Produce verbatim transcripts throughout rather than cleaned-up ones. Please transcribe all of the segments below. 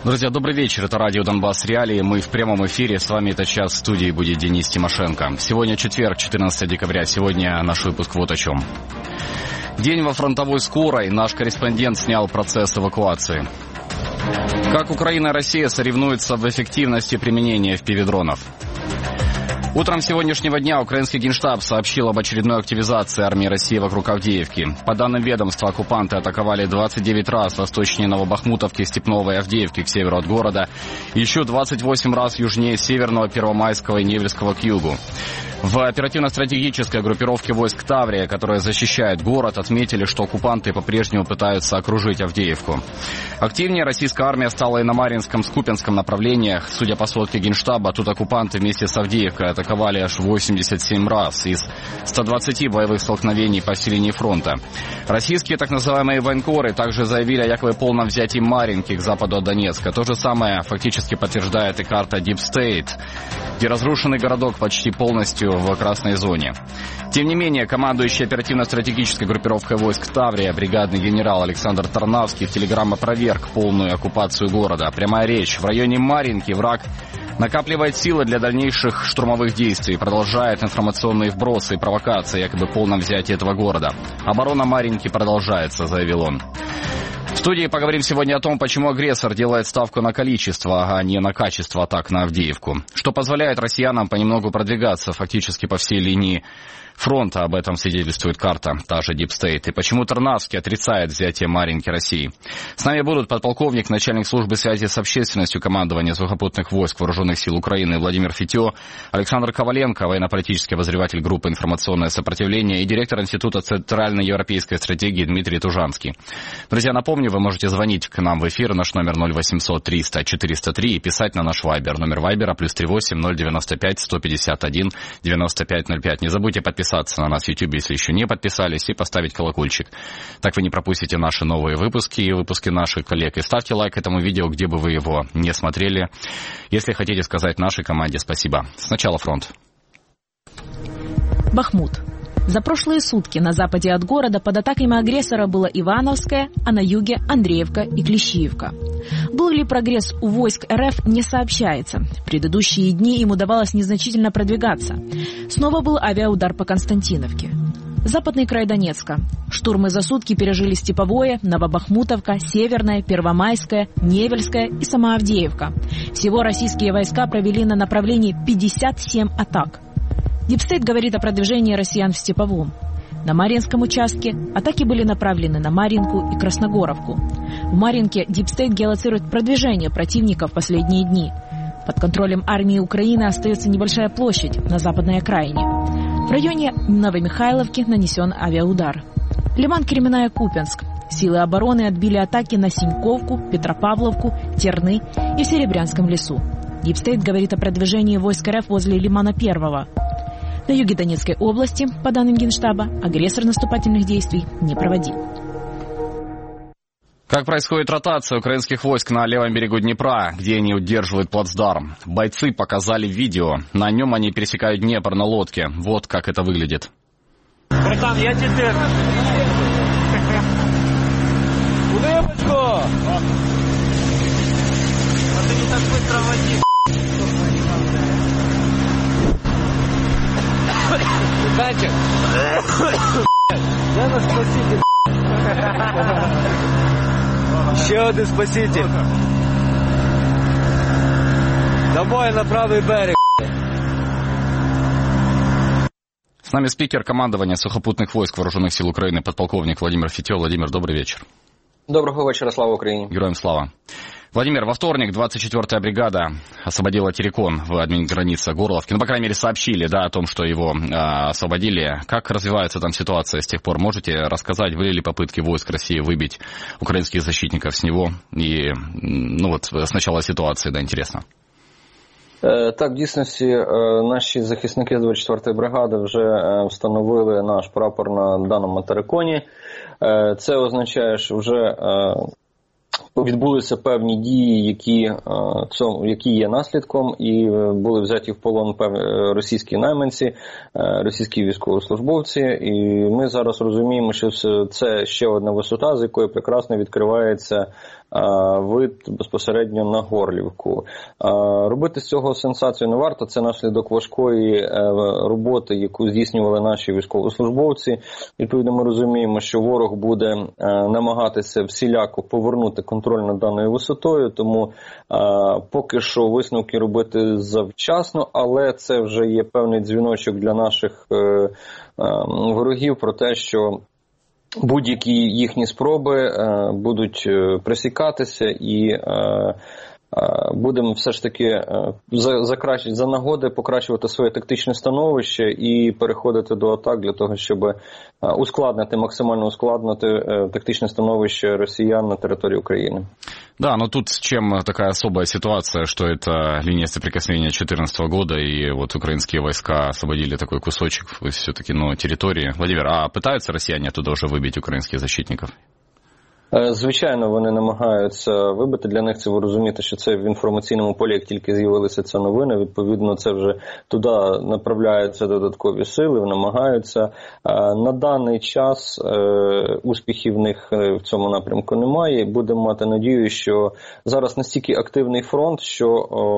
Друзья, добрый вечер. Это радио «Донбасс Реалии». Мы в прямом эфире. С вами этот час в студии будет Денис Тимошенко. Сегодня четверг, четырнадцатое декабря. Сегодня наш выпуск вот о чем. День во фронтовой скорой. Наш корреспондент снял процесс эвакуации. Как Украина и Россия соревнуются в эффективности применения эф пи ви-дронов. Утром сегодняшнего дня украинский Генштаб сообщил об очередной активизации армии России вокруг Авдеевки. По данным ведомства, оккупанты атаковали двадцать девять раз восточнее Новобахмутовки, Степного и Авдеевки к северу от города, еще двадцать восемь раз южнее Северного, Первомайского и Невельского к югу. В оперативно-стратегической группировке войск Таврия, которая защищает город, отметили, что оккупанты по-прежнему пытаются окружить Авдеевку. Активнее российская армия стала и на Марьинском, Скупинском направлениях. Судя по сводке Генштаба, тут оккупанты вместе с Авдеевкой атаковали аж восемьдесят семь раз из ста двадцати боевых столкновений по всей линии фронта. Российские так называемые военкоры также заявили о якобы полном взятии Марьинки к западу от Донецка. То же самое фактически подтверждает и карта Deep State, где разрушенный городок почти полностью в красной зоне. Тем не менее, командующий оперативно-стратегической группировкой войск Таврия, бригадный генерал Александр Тарнавский в телеграм опроверг полную оккупацию города. Прямая речь. В районе Марьинки враг накапливает силы для дальнейших штурмовых действий, продолжает информационные вбросы и провокации, якобы полном взятии этого города. Оборона Марьинки продолжается, заявил он. В студии поговорим сегодня о том, почему агрессор делает ставку на количество, а не на качество атак на Авдеевку. Что позволяет россиянам понемногу продвигаться фактически по всей линии фронта. Об этом свидетельствует карта, та же Deep State. И почему Тарнавский отрицает взятие Марьинки России. С нами будут подполковник, начальник службы связи с общественностью командования сухопутных войск Вооруженных сил Украины Владимир Фитё, Александр Коваленко, военно-политический обозреватель группы «Информационное сопротивление» и директор Института центрально-европейской стратегии Дмитрий Тужанский. Друзья, напомню, вы можете звонить к нам в эфир, наш номер ноль восемьсот триста четыреста три и писать на наш вайбер. Номер вайбера плюс три восемь ноль девяносто пять сто пятьдесят один девяносто пять ноль пять. Не забудьте подписаться на нас в YouTube, если еще не подписались, и поставить колокольчик. Так вы не пропустите наши новые выпуски и выпуски наших коллег. И ставьте лайк этому видео, где бы вы его не смотрели, если хотите сказать нашей команде спасибо. Сначала фронт. Бахмут. За прошлые сутки на западе от города под атаками агрессора было Ивановское, а на юге Андреевка и Клещиевка. Был ли прогресс у войск эр эф, не сообщается. В предыдущие дни им удавалось незначительно продвигаться. Снова был авиаудар по Константиновке. Западный край Донецка. Штурмы за сутки пережили Степовое, Новобахмутовка, Северная, Первомайская, Невельская и сама Авдеевка. Всего российские войска провели на направлении пятьдесят семь атак. Дипстейт говорит о продвижении россиян в Степовом. На Марьинском участке атаки были направлены на Марьинку и Красногоровку. В Марьинке Дипстейт геолоцирует продвижение противника в последние дни. Под контролем армии Украины остается небольшая площадь на западной окраине. В районе Новомихайловки нанесен авиаудар. Лиман-Кременная, Купянск. Силы обороны отбили атаки на Синьковку, Петропавловку, Терны и в Серебрянском лесу. Дипстейт говорит о продвижении войск эр эф возле Лимана Первого. На юге Донецкой области, по данным Генштаба, агрессор наступательных действий не проводил. Как происходит ротация украинских войск на левом берегу Днепра, где они удерживают плацдарм? Бойцы показали видео. На нем они пересекают Днепр на лодке. Вот как это выглядит. Братан, я тебе... Улыбочку! А ты не так быстро води. Данчик! Я наш спаситель. Еще один спаситель. Домой на правый берег. С нами спикер командования сухопутных войск Вооруженных сил Украины, подполковник Владимир Фитё. Владимир, добрый вечер. Доброго вечера, слава Украине. Героям слава. Владимир, во вторник двадцать четвёртая бригада освободила Терекон в админгранице Горловки. Ну, по крайней мере, сообщили, да, о том, что его э, освободили. Как развивается там ситуация с тех пор? Можете рассказать, были ли попытки войск России выбить украинских защитников с него? И, ну вот, с начала ситуации, да, интересно. Так, в дійсності, наші захисники двадцять четвертої бригади вже встановили наш прапор на даному териконі. Це означає, що вже відбулися певні дії, які, які є наслідком, і були взяті в полон російські найманці, російські військовослужбовці. І ми зараз розуміємо, що це ще одна висота, з якої прекрасно відкривається вид безпосередньо на Горлівку. Робити з цього сенсацію не варто, це наслідок важкої роботи, яку здійснювали наші військовослужбовці. Відповідно, ми розуміємо, що ворог буде намагатися всіляко повернути контроль над даною висотою, тому поки що висновки робити завчасно, але це вже є певний дзвіночок для наших ворогів про те, що будь-які їхні спроби будуть пресікатися і будемо все ж таки за, за, за нагоди покращувати своє тактичне становище і переходити до атак для того, щоб ускладнити, максимально ускладнити тактичне становище росіян на території України. Да, но тут с чем такая особая ситуация, что это линия соприкосновения две тысячи четырнадцатого года, и вот украинские войска освободили такой кусочек все-таки, ну, территории. Владимир, а пытаются россияне оттуда уже выбить украинских защитников? Звичайно, вони намагаються вибити. Для них це ви розумієте, що це в інформаційному полі, як тільки з'явилися ці новини, відповідно, це вже туди направляються додаткові сили, намагаються. На даний час успіхів в них в цьому напрямку немає. Будемо мати надію, що зараз настільки активний фронт, що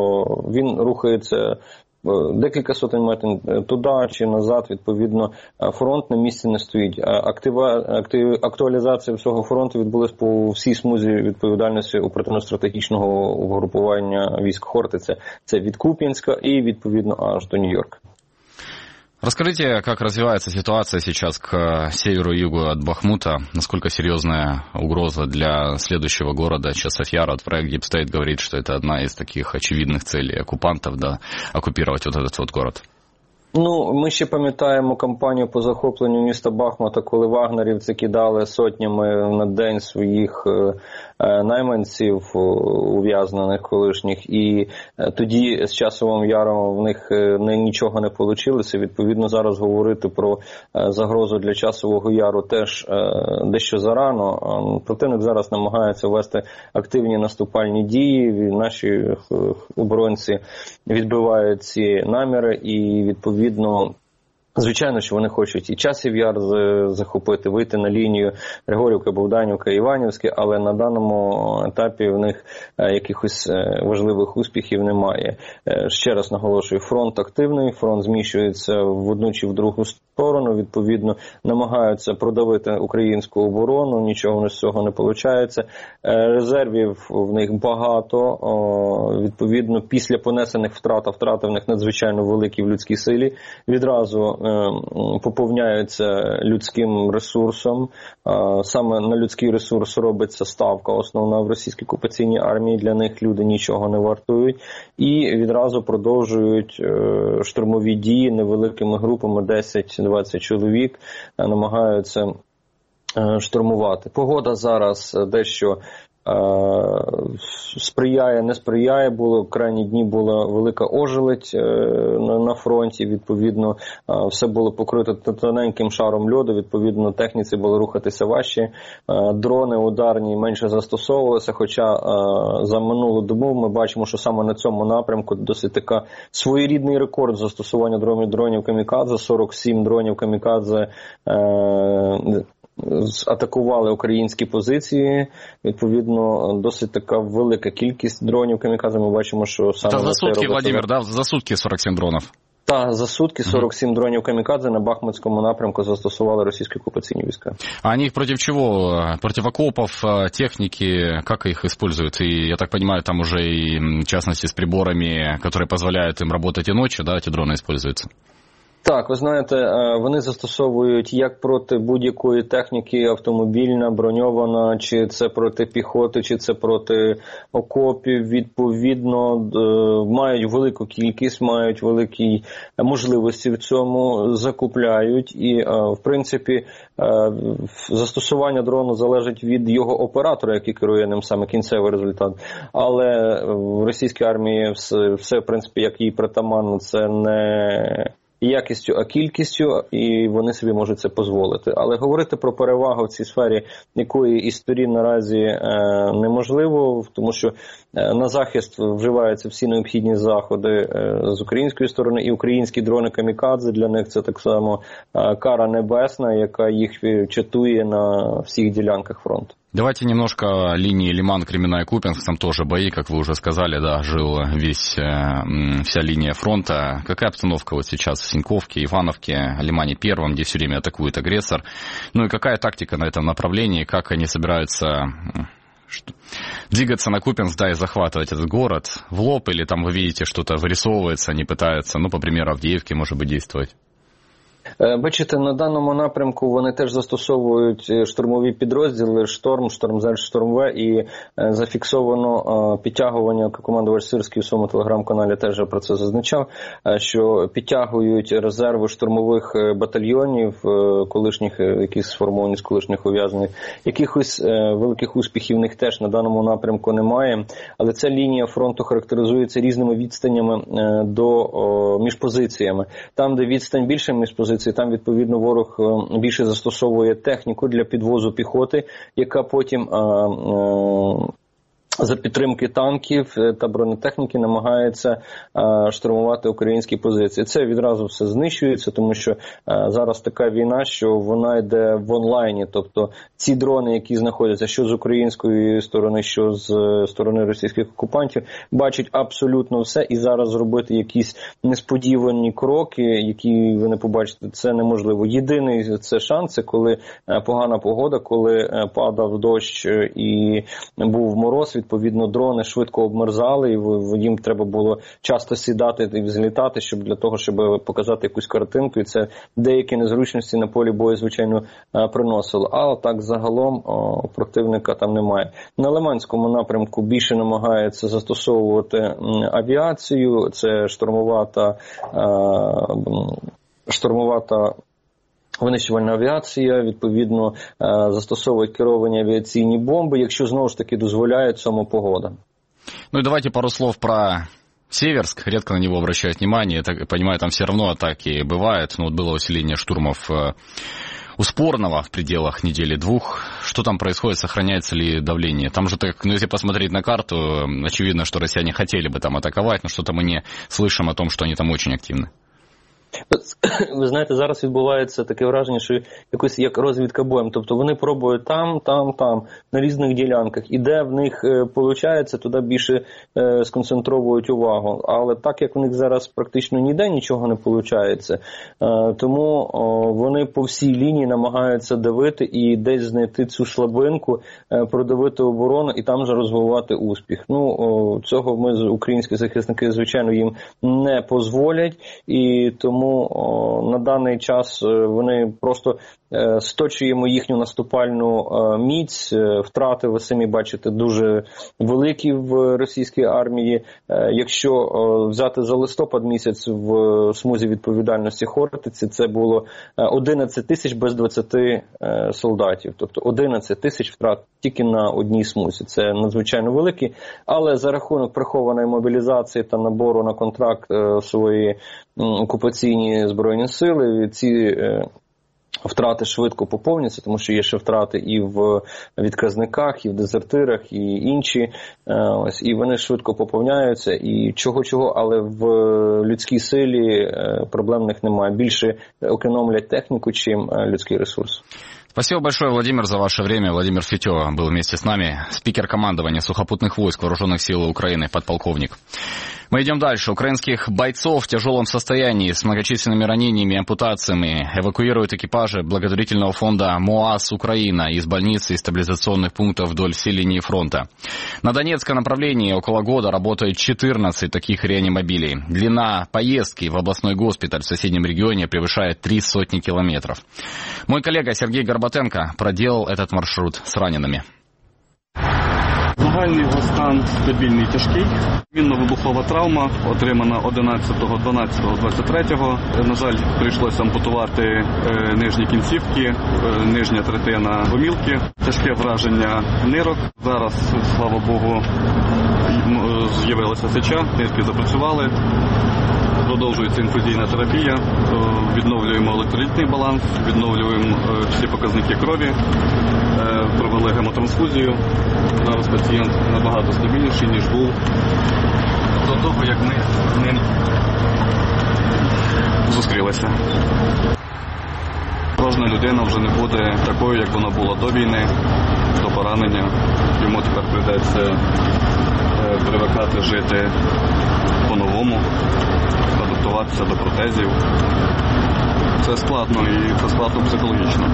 він рухається декілька сотень метрів туди чи назад, відповідно, фронт на місці не стоїть. Актива, актив, актуалізація всього фронту відбулась по всій смузі відповідальності оперативно-стратегічного угрупування військ Хортиця. Це від Куп'янська і, відповідно, аж до Нью-Йорка. Расскажите, как развивается ситуация сейчас к северу и югу от Бахмута? Насколько серьезная угроза для следующего города Часов-Яр? Вот проект Deep State говорит, что это одна из таких очевидных целей оккупантов, да, оккупировать вот этот вот город. Ну, ми ще пам'ятаємо кампанію по захопленню міста Бахмута, коли вагнерівці кидали сотнями на день своїх найманців, ув'язнених колишніх, і тоді з Часовим Яром в них нічого не вийшло. Відповідно, зараз говорити про загрозу для Часового Яру теж дещо зарано. Противник зараз намагається вести активні наступальні дії, наші оборонці відбивають ці наміри і, відповідно, звичайно, що вони хочуть і Часів Яр захопити, вийти на лінію Григорівка, Богданівка, Іванівське, але на даному етапі в них якихось важливих успіхів немає. Ще раз наголошую, фронт активний, фронт зміщується в одну чи в другу сторону, відповідно, намагаються продавити українську оборону, нічого з цього не виходить. Резервів в них багато, відповідно, після понесених втрат, а втрати в них надзвичайно великі в людській силі, відразу поповняються людським ресурсом. Саме на людський ресурс робиться ставка основна в російській окупаційній армії, для них люди нічого не вартують. І відразу продовжують штурмові дії невеликими групами, десять-двадцять чоловік, намагаються штурмувати. Погода зараз дещо сприяє, не сприяє, було в крайні дні була велика ожеледь на фронті, відповідно, все було покрито тоненьким шаром льоду, відповідно, техніці було рухатися важче, дрони ударні менше застосовувалися, хоча за минулу добу ми бачимо, що саме на цьому напрямку досить така своєрідний рекорд застосування дронів, дронів камікадзе, сорок сім дронів камікадзе атакували українські позиції, відповідно, досить така велика кількість дронів камікадзе. Ми бачимо, що саме... Це за сутки, Владимир, да? За сутки сорок сім дронів? Так, за сутки сорок сім дронів камікадзе на Бахмутському напрямку застосували російські окупаційні війська. А они против чего? Против окопов, техники? Как их используют? И, я так понимаю, там уже и, в частности, с приборами, которые позволяют им работать и ночью, да, эти дроны используются? Так, ви знаєте, вони застосовують як проти будь-якої техніки, автомобільна, броньована, чи це проти піхоти, чи це проти окопів, відповідно, мають велику кількість, мають великі можливості в цьому, закупляють і, в принципі, застосування дрону залежить від його оператора, який керує ним саме кінцевий результат. Але в російській армії все, все в принципі, як їй притаманно, це не якістю, а кількістю, і вони собі можуть це дозволити. Але говорити про перевагу в цій сфері якої із сторін наразі е, неможливо, тому що е, на захист вживаються всі необхідні заходи е, з української сторони, і українські дрони камікадзе для них це так само е, кара небесна, яка їх чатує на всіх ділянках фронту. Давайте немножко линии Лиман-Кременная-Купенск, там тоже бои, как вы уже сказали, да, жил весь, вся линия фронта. Какая обстановка вот сейчас в Синьковке, Ивановке, Лимане Первом, где все время атакует агрессор? Ну и какая тактика на этом направлении, как они собираются двигаться на Купенск, да, и захватывать этот город в лоб, или там вы видите, что-то вырисовывается, они пытаются, ну, по примеру, Авдіївки, может быть, действовать? Бачите, на даному напрямку вони теж застосовують штурмові підрозділи «Шторм», «Штормзель», «Штормве» і зафіксовано підтягування, як командувач Сирський у своєму телеграм-каналі теж про це зазначав, що підтягують резерви штурмових батальйонів, колишніх, які сформовані з колишніх ув'язнених. Якихось великих успіхів в них теж на даному напрямку немає, але ця лінія фронту характеризується різними відстанями до, між позиціями. Там, де відстань більше між позиціями, там, відповідно, ворог більше застосовує техніку для підвозу піхоти, яка потім а, а, за підтримки танків та бронетехніки намагається а, штурмувати українські позиції. Це відразу все знищується, тому що а, зараз така війна, що вона йде в онлайні. Тобто ці дрони, які знаходяться що з української сторони, що з сторони російських окупантів, бачать абсолютно все, і зараз зробити якісь несподівані кроки, які ви не побачите, це неможливо. Єдиний це шанс, це коли погана погода, коли падав дощ і був мороз, відповідно, дрони швидко обмерзали, і їм треба було часто сідати і взлітати, щоб для того, щоб показати якусь картинку, і це деякі незручності на полі бою, звичайно, приносило. А так загалом о, противника там немає. На Лиманському напрямку більше намагаються застосовувати авіацію, це штурмова та штурмова та винищувальна авіація, відповідно, застосовують керовані авіаційні бомби, якщо знову ж таки дозволяє цьому погода. Ну и давайте пару слов про Северск. Редко на него обращают внимание. Я так понимаю, там все равно атаки бывают. Но вот было усиление штурмов у Спорного в пределах недели-двух. Что там происходит? Сохраняется ли давление? Там же, так, ну, если посмотреть на карту, очевидно, что россияне хотели бы там атаковать, но что-то мы не слышим о том, что они там очень активны. Ви знаєте, зараз відбувається таке враження, що якось як розвідка боєм. Тобто вони пробують там, там, там, на різних ділянках. І де в них виходить, туди більше е, сконцентровують увагу. Але так як в них зараз практично ніде нічого не виходить, е, тому о, вони по всій лінії намагаються давити і десь знайти цю слабинку, е, продавити оборону і там же розвивати успіх. Ну, о, цього ми, українські захисники, звичайно, їм не дозволять. І тому Тому о, на даний час вони просто е, сточуємо їхню наступальну е, міць. Е, втрати, ви самі бачите, дуже великі в російській армії. Е, якщо е, взяти за листопад місяць в е, смузі відповідальності Хортиці, це було одинадцять тисяч без двадцяти е, солдатів. Тобто одинадцять тисяч втрат тільки на одній смузі. Це надзвичайно великі. Але за рахунок прихованої мобілізації та набору на контракт е, своєї окупаційні збройні сили, ці е, втрати швидко поповняться, тому що є ще втрати і в відказниках, і в дезертирах, і інші. Е, ось, і вони швидко поповняються. І чого-чого, але в людській силі е, проблемних немає. Більше економлять техніку, чим людський ресурс. Спасибо большое, Владимир, за ваше время. Владимир Фетё был вместе с нами, спикер командования сухопутных войск Вооруженных сил Украины, подполковник. Мы идем дальше. Украинских бойцов в тяжелом состоянии с многочисленными ранениями и ампутациями эвакуируют экипажи благотворительного фонда МОАС Украина из больниц и стабилизационных пунктов вдоль всей линии фронта. На Донецком направлении около года работает четырнадцать таких реанимобилей. Длина поездки в областной госпиталь в соседнем регионе превышает три сотни километров. Мой коллега Сергей Горбатенко проделал этот маршрут с ранеными. Загальний його стан стабільний, тяжкий. Мінно-вибухова травма, отримана одинадцятого дванадцятого двадцять третього. На жаль, прийшлося ампутувати нижні кінцівки, нижня третина гомілки. Тяжке враження нирок. Зараз, слава Богу, з'явилася сеча, нирки запрацювали. Продовжується інфузійна терапія, відновлюємо електролітний баланс, відновлюємо всі показники крові, провели гемотрансфузію. Зараз пацієнт набагато стабільніший, ніж був до того, як ми з ним зустрілися. Кожна людина вже не буде такою, як вона була до війни, до поранення. Йому тепер прийдеться привикати жити по-новому, адаптуватися до протезів. Це складно і це складно психологічно.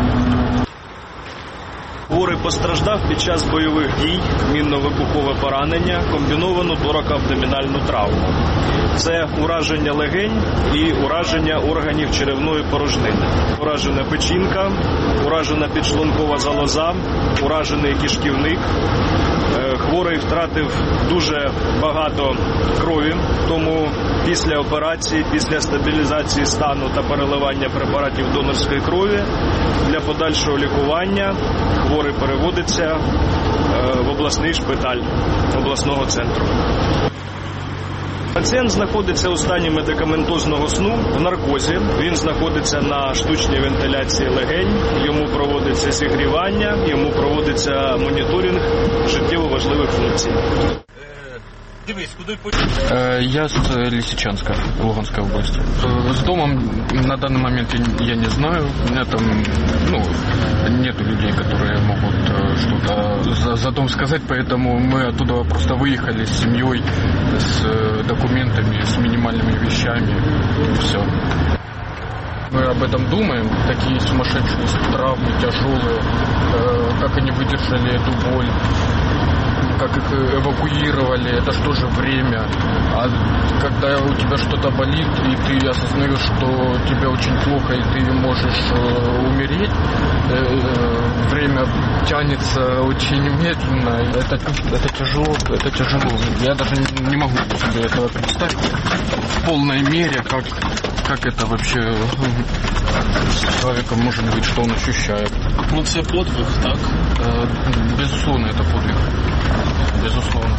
Хворий постраждав під час бойових дій, мінно-вибухове поранення, комбіновану торако-абдомінальну травму. Це ураження легень і ураження органів черевної порожнини. Уражена печінка, уражена підшлункова залоза, уражений кишківник. Хворий втратив дуже багато крові, тому після операції, після стабілізації стану та переливання препаратів донорської крові для подальшого лікування хворий переводиться в обласний шпиталь обласного центру. Пацієнт знаходиться у стані медикаментозного сну, в наркозі. Він знаходиться на штучній вентиляції легень, йому проводиться зігрівання, йому проводиться моніторинг життєво важливих функцій. Дивись, куди почати? Я з Лисичанска, Луганской области. С домом на данный момент я не знаю. У меня там, ну, нету людей, которые могут что-то за, за дом сказать, поэтому мы оттуда просто выехали с семьей, с документами, с минимальными вещами, и все. Мы об этом думаем, такие сумасшедшие травмы, тяжелые, как они выдержали эту боль, как их эвакуировали, это что же время. А когда у тебя что-то болит, и ты осознаешь, что тебе очень плохо, и ты можешь умереть, время тянется очень медленно. Это, это тяжело, это тяжело. Я даже не могу себе этого представить в полной мере, как, как это вообще с человеком может быть, что он ощущает. Ну, это подвиг, так? Безусловно, это подвиг. Безусловно.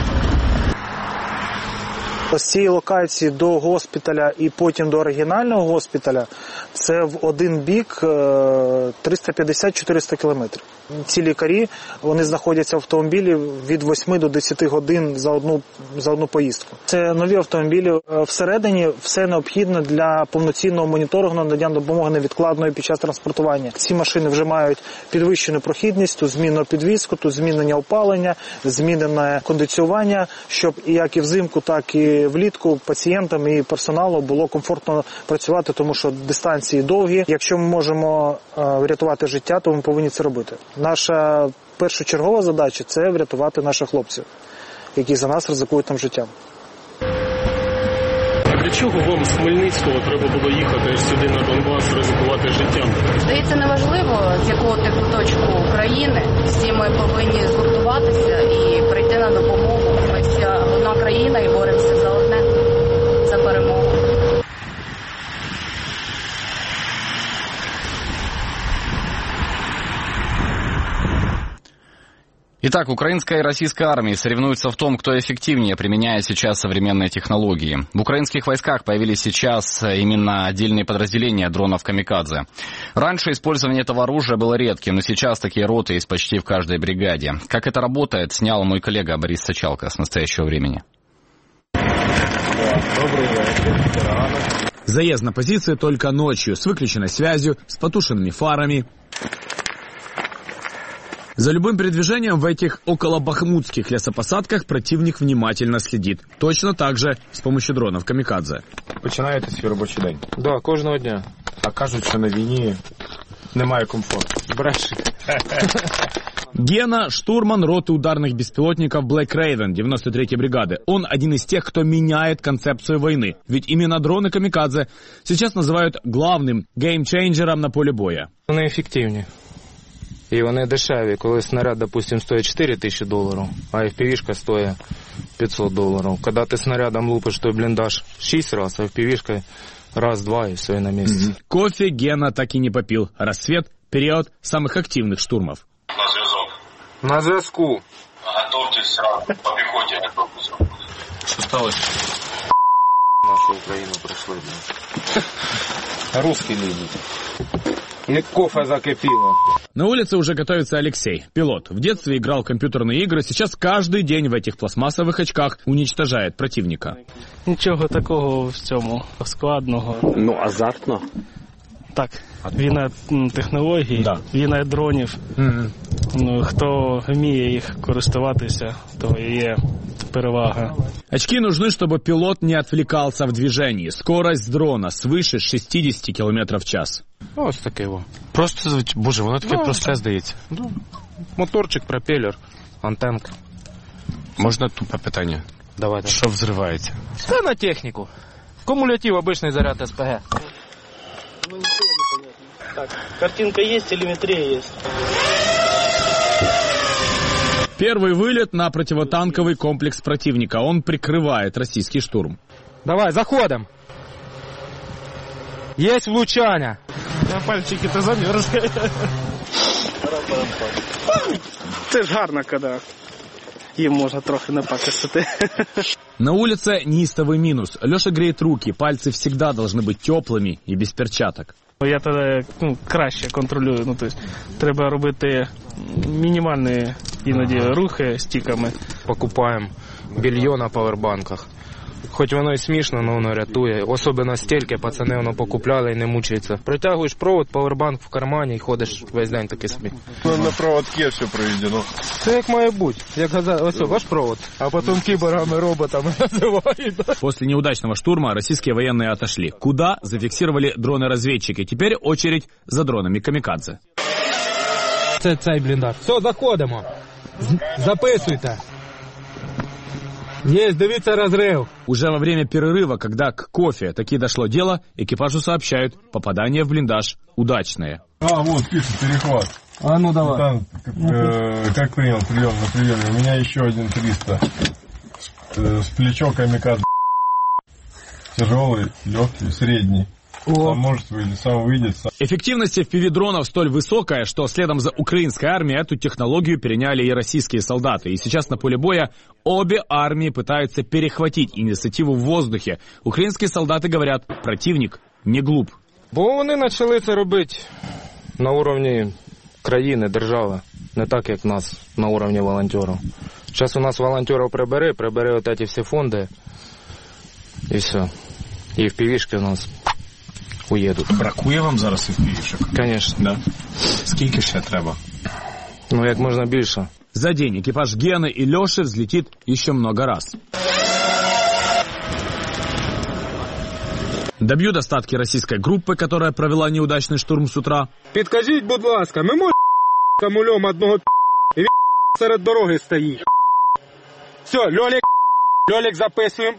З цієї локації до госпіталя і потім до оригінального госпіталя це в один бік триста п'ятдесят - чотириста кілометрів. Ці лікарі, вони знаходяться в автомобілі від восьми до десяти годин за одну, за одну поїздку. Це нові автомобілі. Всередині все необхідне для повноцінного моніторингу, надання допомоги невідкладної під час транспортування. Ці машини вже мають підвищену прохідність, тут змінено підвіску, тут змінення опалення, змінене кондиціювання, щоб як і взимку, так і влітку пацієнтам і персоналу було комфортно працювати, тому що дистанції довгі. Якщо ми можемо врятувати життя, то ми повинні це робити. Наша першочергова задача – це врятувати наших хлопців, які за нас ризикують там життям. А для чого вам з Хмельницького треба було їхати аж сюди на Донбас, ризикувати життям? Здається, неважливо, з якого ти куточку України. Всі ми повинні згуртуватися і прийти на допомогу. Ми вся одна країна і боремося за одне, за перемогу. Итак, украинская и российская армии соревнуются в том, кто эффективнее применяет сейчас современные технологии. В украинских войсках появились сейчас именно отдельные подразделения дронов «Камикадзе». Раньше использование этого оружия было редким, но сейчас такие роты есть почти в каждой бригаде. Как это работает, снял мой коллега Борис Сачалко с настоящего времени. Добрый вечер. Заезд на позиции только ночью, с выключенной связью, с потушенными фарами. За любым передвижением в этих околобахмутских лесопосадках противник внимательно следит. Точно так же с помощью дронов «Камикадзе». Починаєте свій робочий день? Так, да, кожного дня. А кажуть, що на війні немає комфорту. Бреши. Гена – штурман роты ударных беспилотников Black Raven девяносто третьей бригады. Он один из тех, кто меняет концепцию войны. Ведь именно дроны «Камикадзе» сейчас называют главным геймчейнджером на поле боя. Вони ефективні. І вони дешеві. Коли снаряд, допустим, стоїть чотири тисячі доларів, а еф пі ві-шка стоїть п'ятсот доларів. Коли ти снарядом лупиш той бліндаж шість разів, а еф пі ві-шка раз-два и все, и на месте. Mm-hmm. Кофе Гена так и не попил. Рассвет – период самых активных штурмов. На зв'язок. На зв'язку. Готовьтесь по пехоте, готовьтесь. Что сталося? Нашу Украину пришли. Русские люди. И кофе закипело. На улице уже готовится Алексей, пилот. В детстве играл в компьютерные игры, сейчас каждый день в этих пластмассовых очках уничтожает противника. Нічого такого в цьому складного. Ну, азартно? Так. Війна технологій, да. Війна дронів. Mm-hmm. Ну, хто вміє їх користуватися, то є перевага. Очки нужны, чтобы пилот не отвлекался в движении. Скорость дрона свыше шестьдесят километров в час. Ось таке во. Просто, боже, воно таке ну, просте здається. Ну, моторчик, пропелер, антенка. Можна тупе питання? Давайте. Що взривається? Це на техніку. Кумулятив, обичний заряд ес пе ге. Так, картинка есть, телеметрия есть. Первый вылет на противотанковый комплекс противника. Он прикрывает российский штурм. Давай, заходим. Есть влучання. Пальчики-то замерзли. Це ж гарно, коли їм можна трохи напакостити. На улице неистовый минус. Леша греет руки, пальцы всегда должны быть теплыми и без перчаток. Я тоді ну, краще контролюю. Ну, тобто, треба робити мінімальні іноді рухи стіками. Покупаємо белье на павербанках. Хоч воно і смішно, але воно рятує. Особливо стільки, пацани воно покупляли і не мучаються. Протягуєш провод, павербанк в кармані і ходиш весь день такий собі. На проводке все проведено. Це як має бути. Як газа... Ось ваш провод, а потім кіборгами, роботами називають. После неудачного штурма российские военные отошли. Куда зафиксировали дроны-разведчики. Теперь очередь за дронами камикадзе. Це цей бліндаж. Все, заходимо. Записуйте. Есть, дивіться разрыв. Уже во время перерыва, когда к кофе таки дошло дело, экипажу сообщают, попадание в блиндаж удачное. А, вот, пишет, перехват. А ну давай. Там, э, как принял, прием на приеме. У меня еще один триста. С, э, с плечо камикадзе. Тяжелый, легкий, средний. Сам может выйти, сам выйдет. Сам. Эффективность эф пи ви-дронов столь высокая, что следом за украинской армией эту технологию переняли и российские солдаты. И сейчас на поле боя обе армии пытаются перехватить инициативу в воздухе. Украинские солдаты говорят, противник не глуп. Бо вони почали це робити на уровні країни, держави. Не так, як в нас на уровні волонтерів. Зараз у нас волонтерів прибери, прибери от ці всі фонди. І все. І еф пі вішки у нас уїдуть. Бракує вам зараз еф пі вішок? Звісно. Да? Скільки ще треба? Ну, як можна більше. За день экипаж Гены и Леши взлетит еще много раз. Добьют остатки российской группы, которая провела неудачный штурм с утра. Підкажіть, будь ласка, ми можемо камульом одного і він серед дороги стоїть. Все, Льолік, Льолік записуємо.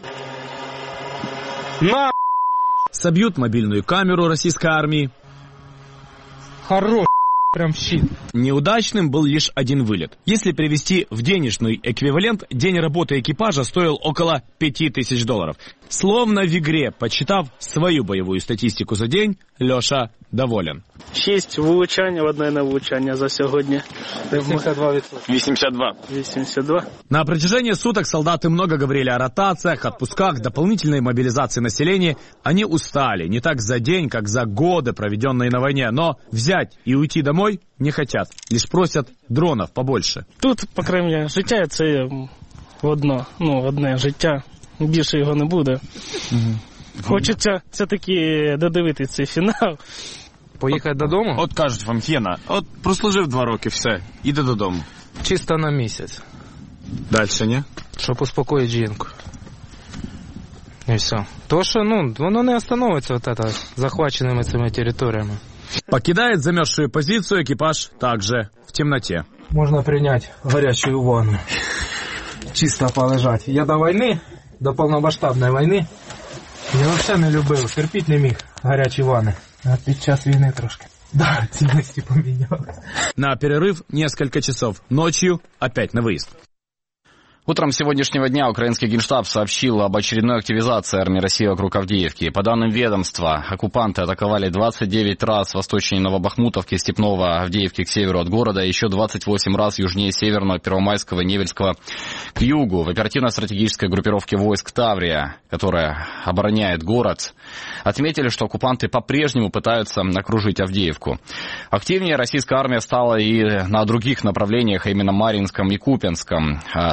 На! Собьют мобильную камеру российской армии. Хорош, прям щит. Неудачным был лишь один вылет. Если привести в денежный эквивалент, день работы экипажа стоил около пяти тысяч долларов. Словно в игре, подсчитав свою боевую статистику за день, Леша доволен. Шість влучань, одне не влучання за сьогодні. вісімдесят два відсотки. вісімдесят два. вісімдесят два. На протяжении суток солдаты много говорили о ротациях, отпусках, дополнительной мобилизации населения. Они устали, не так за день, как за годы, проведенные на войне. Но взять и уйти домой не хотят, лишь просят дронов побольше. Тут, по крайней мере, життя це одно, ну, одне життя. Більше його не буде. Угу. Хочеться все-таки додивити цей фінал. Поїхати додому? От кажуть вам, Гена, от прослужив два роки, все, іде додому. Чисто на місяць. Дальше, ні? Щоб успокоїти жінку. І все. То, що, ну, воно не остановиться от это, захваченими цими територіями. Покидает замерзшую позицию экипаж также в темноте. Можна прийняти гарячу ванну. Чисто полежати. Я до війни, до повномасштабної війни, я взагалі не любив, терпіти не міг гарячі ванни. А під час війни трошки. Да, цінності поміняли. На перерыв несколько часов. Ночью опять на выезд. Утром сегодняшнего дня украинский Генштаб сообщил об очередной активизации армии России вокруг Авдеевки. По данным ведомства, оккупанты атаковали двадцать девять раз восточнее Новобахмутовки, Степного, Авдеевки к северу от города, и еще двадцать восемь раз южнее Северного, Первомайского, Невельского к югу. В оперативно-стратегической группировке войск «Таврия», которая обороняет город, отметили, что оккупанты по-прежнему пытаются окружить Авдеевку. Активнее российская армия стала и на других направлениях, а именно Марьинском и Купянском. Судя по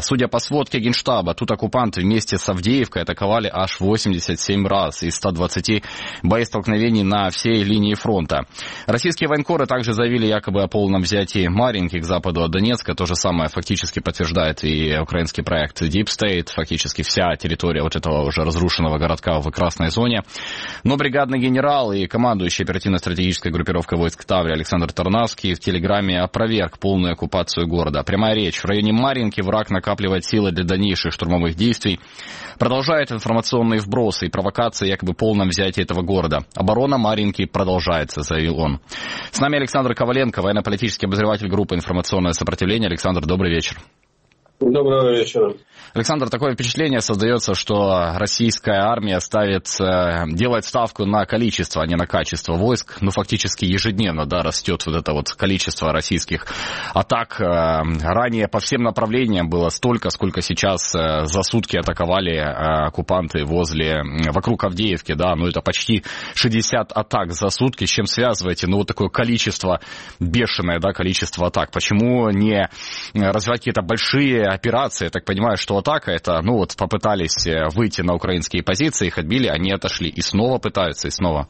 сводке Генштаба, тут оккупанты вместе с Авдеевкой атаковали аж восемьдесят семь раз из ста двадцати боестолкновений на всей линии фронта. Российские военкоры также заявили якобы о полном взятии Марьинки к западу от Донецка. То же самое фактически подтверждает и украинский проект Deep State. Фактически вся территория вот этого уже разрушенного городка в красной зоне. Но бригадный генерал и командующий оперативно-стратегической группировкой войск Таврия Александр Тарнавский в телеграмме опроверг полную оккупацию города. Прямая речь. В районе Марьинки враг накапливает силы для дальнейших штурмовых действий. Продолжает информационные вбросы и провокации якобы полном взятии этого города. Оборона Марьинки продолжается, заявил он. С нами Александр Коваленко, военно-политический обозреватель группы «Информационное сопротивление». Александр, добрый вечер. Доброго вечера. Александр, такое впечатление создается, что российская армия ставит, делает ставку на количество, а не на качество войск. Ну, фактически ежедневно, да, растет вот это вот количество российских атак. Ранее по всем направлениям было столько, сколько сейчас за сутки атаковали оккупанты возле, вокруг Авдеевки, да, ну, это почти шестьдесят атак за сутки. С чем связываете, ну, вот такое количество, бешеное, да, количество атак? Почему не развивать какие-то большие операции? Я так понимаю, что атака это, ну вот попытались выйти на украинские позиции, их отбили, они отошли и снова пытаются, и снова.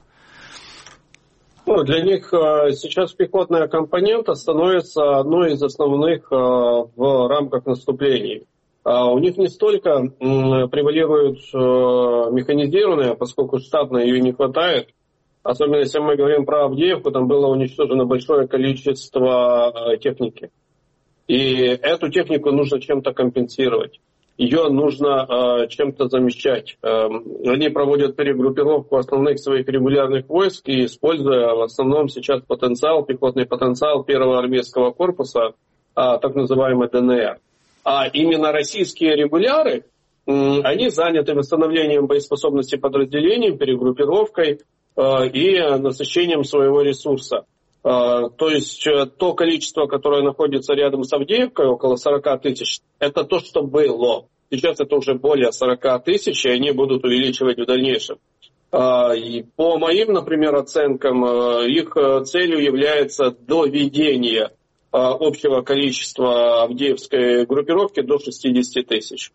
Ну, для них сейчас пехотная компонента становится одной из основных в рамках наступлений. У них не столько превалирует механизированная, поскольку штатно ее не хватает. Особенно если мы говорим про Авдеевку, там было уничтожено большое количество техники. И эту технику нужно чем-то компенсировать. Ее нужно э, чем-то замещать. Э, они проводят перегруппировку основных своих регулярных войск и, используя в основном сейчас потенциал, пехотный потенциал первого армейского корпуса, э, так называемый ДНР. А именно российские регуляры, э, они заняты восстановлением боеспособности подразделений, перегруппировкой э, и насыщением своего ресурса. То есть то количество, которое находится рядом с Авдеевкой, около сорок тысяч, это то, что было. Сейчас это уже более сорок тысяч, и они будут увеличивать в дальнейшем. И по моим, например, оценкам, их целью является доведение общего количества авдеевской группировки до шестьдесят тысяч.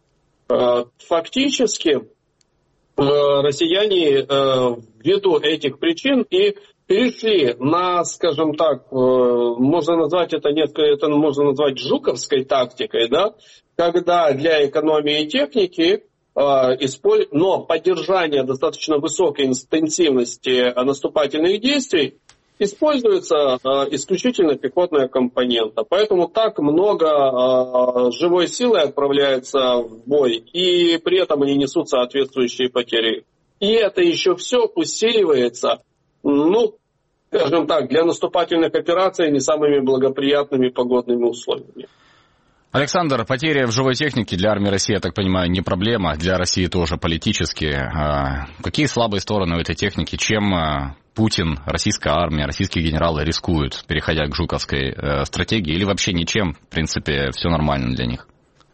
Фактически россияне ввиду этих причин и перешли на, скажем так, можно назвать это несколько, это можно назвать жуковской тактикой, да, когда для экономии техники, но поддержания достаточно высокой интенсивности наступательных действий используется исключительно пехотная компонента. Поэтому так много живой силы отправляется в бой, и при этом они несут соответствующие потери. И это еще все усиливается, ну, скажем так, для наступательных операций не самыми благоприятными погодными условиями. Александр, потери в живой технике для армии России, я так понимаю, не проблема, для России тоже политически. Какие слабые стороны у этой техники? Чем Путин, российская армия, российские генералы рискуют, переходя к жуковской стратегии, или вообще ничем, в принципе, все нормально для них?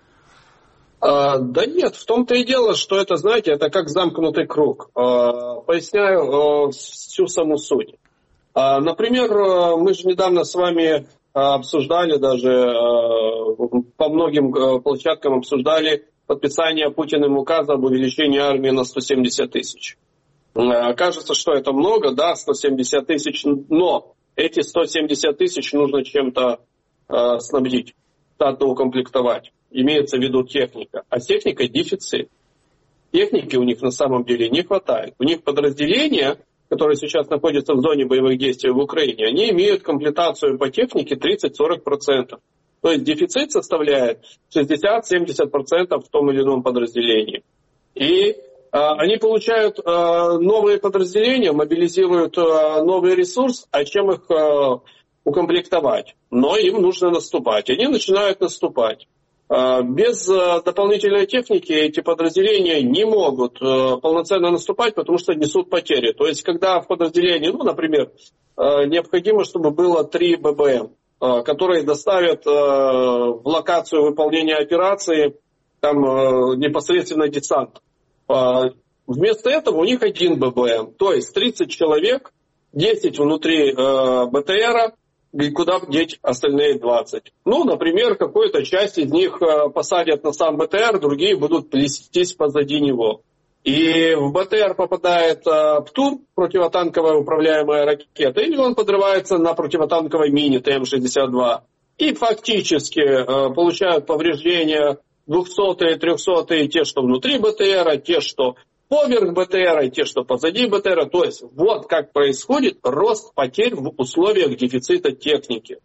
Да нет, в том-то и дело, что это, знаете, это как замкнутый круг. Поясняю всю саму суть. Например, мы же недавно с вами обсуждали, даже по многим площадкам обсуждали подписание Путиным указа об увеличении армии на сто семьдесят тысяч. Кажется, что это много, да, сто семьдесят тысяч, но эти сто семьдесят тысяч нужно чем-то снабдить, штатно укомплектовать. Имеется в виду техника. А техника дефицит. Техники у них на самом деле не хватает. У них подразделения, которые сейчас находятся в зоне боевых действий в Украине, они имеют комплектацию по технике тридцать-сорок процентов. То есть дефицит составляет шестьдесят-семьдесят процентов в том или ином подразделении. И а, они получают а, новые подразделения, мобилизируют а, новый ресурс, а чем их а, укомплектовать? Но им нужно наступать. Они начинают наступать. Без дополнительной техники эти подразделения не могут полноценно наступать, потому что несут потери. То есть, когда в подразделении, ну, например, необходимо, чтобы было три бэ бэ эм, которые доставят в локацию выполнения операции там, непосредственно десант. Вместо этого у них один бэ бэ эм, то есть тридцать человек, десять внутри бэ тэ эра, куда деть остальные двадцать? Ну, например, какую-то часть из них посадят на сам БТР, другие будут плестись позади него. И в БТР попадает ПТУР, противотанковая управляемая ракета, или он подрывается на противотанковой мине Т М шестьдесят два. И фактически получают повреждения двухсотые, трехсотые, те, что внутри БТРа, те, что поверх БТРа, те, что позади БТРа. То есть вот как происходит рост потерь в условиях дефицита техники.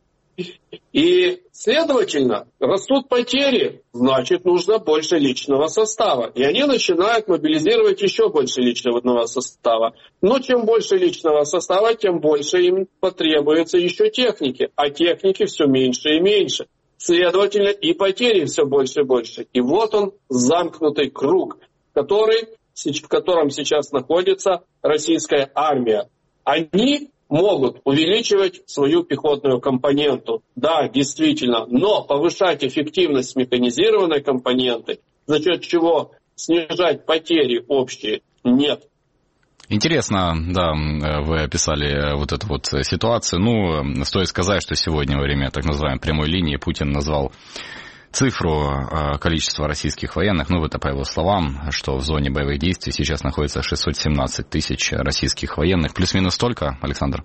И, следовательно, растут потери, значит, нужно больше личного состава. И они начинают мобилизировать еще больше личного состава. Но чем больше личного состава, тем больше им потребуется еще техники. А техники все меньше и меньше. Следовательно, и потери все больше и больше. И вот он, замкнутый круг, который, в котором сейчас находится российская армия. Они могут увеличивать свою пехотную компоненту. Да, действительно, но повышать эффективность механизированной компоненты, за счет чего снижать потери общие, нет. Интересно, да, вы описали вот эту вот ситуацию. Ну, стоит сказать, что сегодня во время так называемой прямой линии Путин назвал цифру количества российских военных, ну, это по его словам, что в зоне боевых действий сейчас находится шестьсот семнадцать тысяч российских военных. Плюс-минус столько, Александр?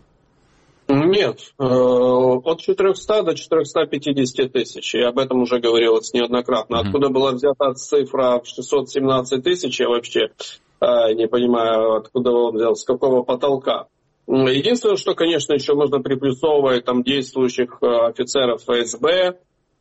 Нет, от четырехсот до четырехсот пятидесяти тысяч. Я об этом уже говорилось неоднократно. Mm-hmm. Откуда была взята цифра в шестьсот семнадцать тысяч, я вообще не понимаю, откуда он взял, с какого потолка. Единственное, что, конечно, еще можно приплюсовывать там действующих офицеров Ф С Б,